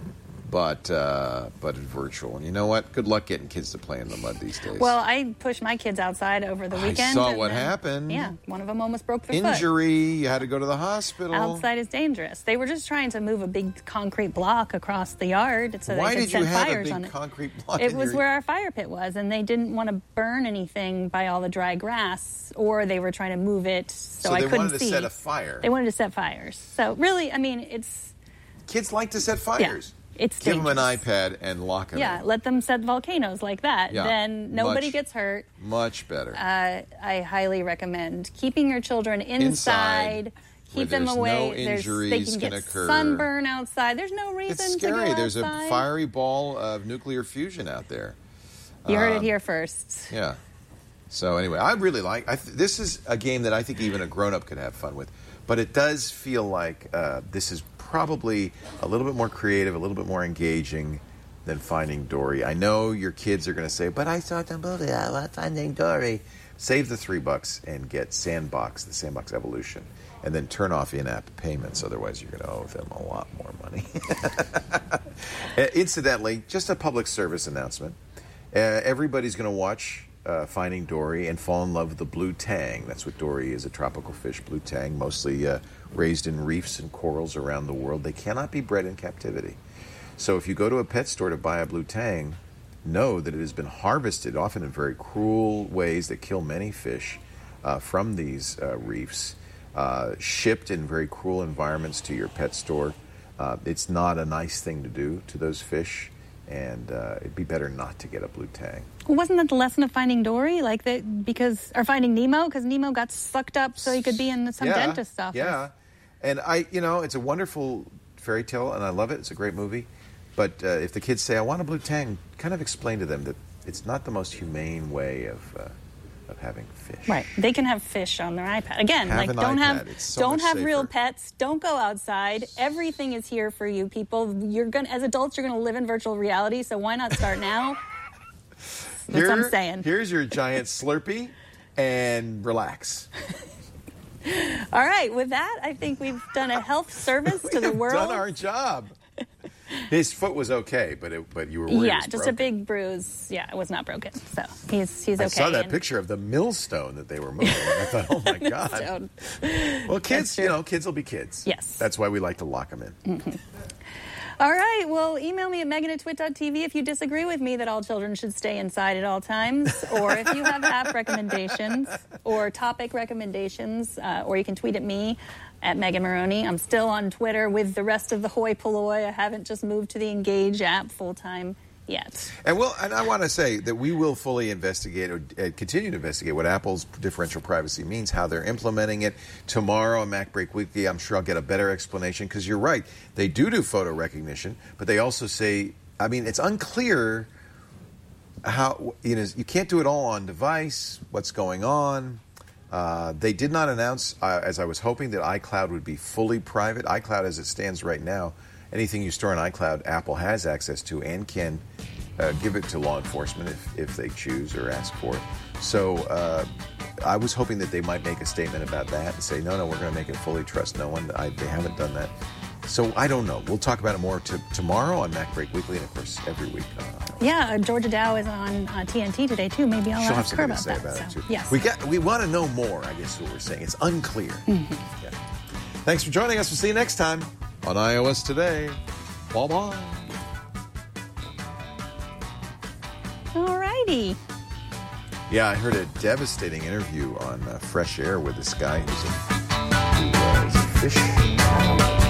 but uh, but virtual. And you know what? Good luck getting kids to play in the mud these days. Well, I pushed my kids outside over the weekend. I saw and what then- happened. Yeah, one of them almost broke their Injury. You had to go to the hospital. foot. Outside is dangerous. They were just trying to move a big concrete block across the yard so Why they could did you set have a fires big on it. concrete block? It in was your- where our fire pit was, and they didn't want to burn anything by all the dry grass, or they were trying to move it so, So I they couldn't wanted to see. set a fire. They wanted to set fires. So really, I mean, it's Kids like to set fires. it's Give them an dangerous. iPad and lock them Yeah, in. let them set volcanoes like that. Yeah, Then nobody much- gets hurt. Much better. Uh, I highly recommend keeping your children inside. Inside, where Keep them there's away. no There's- injuries they can can get occur. sunburn outside. There's no reason It's to scary. go There's outside. a fiery ball of nuclear fusion out there. You heard Um, it here first. Yeah. So anyway, I really like. I th- this is a game that I think even a grown-up could have fun with, but it does feel like uh, this is probably a little bit more creative, a little bit more engaging than Finding Dory. I know your kids are going to say, "But I saw the movie. I want Finding Dory." Save the three bucks and get Sandbox, the Sandbox Evolution, and then turn off in-app payments. Otherwise, you're going to owe them a lot more money. Uh, Incidentally, just a public service announcement. Uh, everybody's going to watch uh, Finding Dory and fall in love with the blue tang. That's what Dory is, a tropical fish, blue tang, mostly uh, raised in reefs and corals around the world. They cannot be bred in captivity. So if you go to a pet store to buy a blue tang, know that it has been harvested, often in very cruel ways that kill many fish uh, from these uh, reefs, uh, shipped in very cruel environments to your pet store. Uh, it's not a nice thing to do to those fish, and uh, it'd be better not to get a blue tang. Well, wasn't that the lesson of Finding Dory? Like that because or Finding Nemo because Nemo got sucked up so he could be in some yeah, dentist's office. Yeah, and I, you know, it's a wonderful fairy tale, and I love it. It's a great movie. But uh, if the kids say, "I want a blue tang," kind of explain to them that it's not the most humane way of uh, of having fish. Right. They can have fish on their iPad. Again, Have like an don't iPad. have It's so don't much have real safer. pets. Don't go outside. Everything is here for you people. You're going to as adults you're going to live in virtual reality, so why not start now? That's what I'm Here- saying. Here's your giant Slurpee, and relax. All right, with that, I think we've done a health service to the We've world. done our job. His foot was okay, but it, but you were worried. yeah, it was just a broken. big bruise. Yeah, it was not broken. So, he's he's okay. I saw that and- picture of the millstone that they were moving. I thought, oh my god. Stone. Well, kids, true. you know, kids will be kids. Yes. That's why we like to lock them in. Mm-hmm. All right, well, email me at megan at twit dot t v if you disagree with me that all children should stay inside at all times, or if you have app recommendations or topic recommendations, uh, or you can tweet at me at Megan Maroney. I'm still on Twitter with the rest of the hoi polloi. I haven't just moved to the Engage app full-time yet. And well, and I want to say that we will fully investigate or uh, continue to investigate what Apple's differential privacy means, how they're implementing it. Tomorrow on Mac Break Weekly, I'm sure I'll get a better explanation because you're right. They do do photo recognition, but they also say, I mean, it's unclear how, you know, you can't do it all on device, what's going on. Uh, they did not announce, uh, as I was hoping, that iCloud would be fully private. iCloud, as it stands right now, anything you store on iCloud, Apple has access to and can uh, give it to law enforcement if, if they choose or ask for it. So uh, I was hoping that they might make a statement about that and say, no, no, we're going to make it fully trust no one. I, they haven't done that. So I don't know. We'll talk about it more to, tomorrow on Mac Break Weekly and, of course, every week. Uh, Yeah, uh, Georgia Dow is on uh, T N T today, too. Maybe I'll She'll have ask her something about to say that. about so, it, too. Yes. We, got, we want to know more, I guess, is what we're saying. It's unclear. Mm-hmm. Yeah. Thanks for joining us. We'll see you next time on iOS Today. Bye-bye. All righty. Yeah, I heard a devastating interview on uh, Fresh Air with this guy who's a, who, uh, is a fish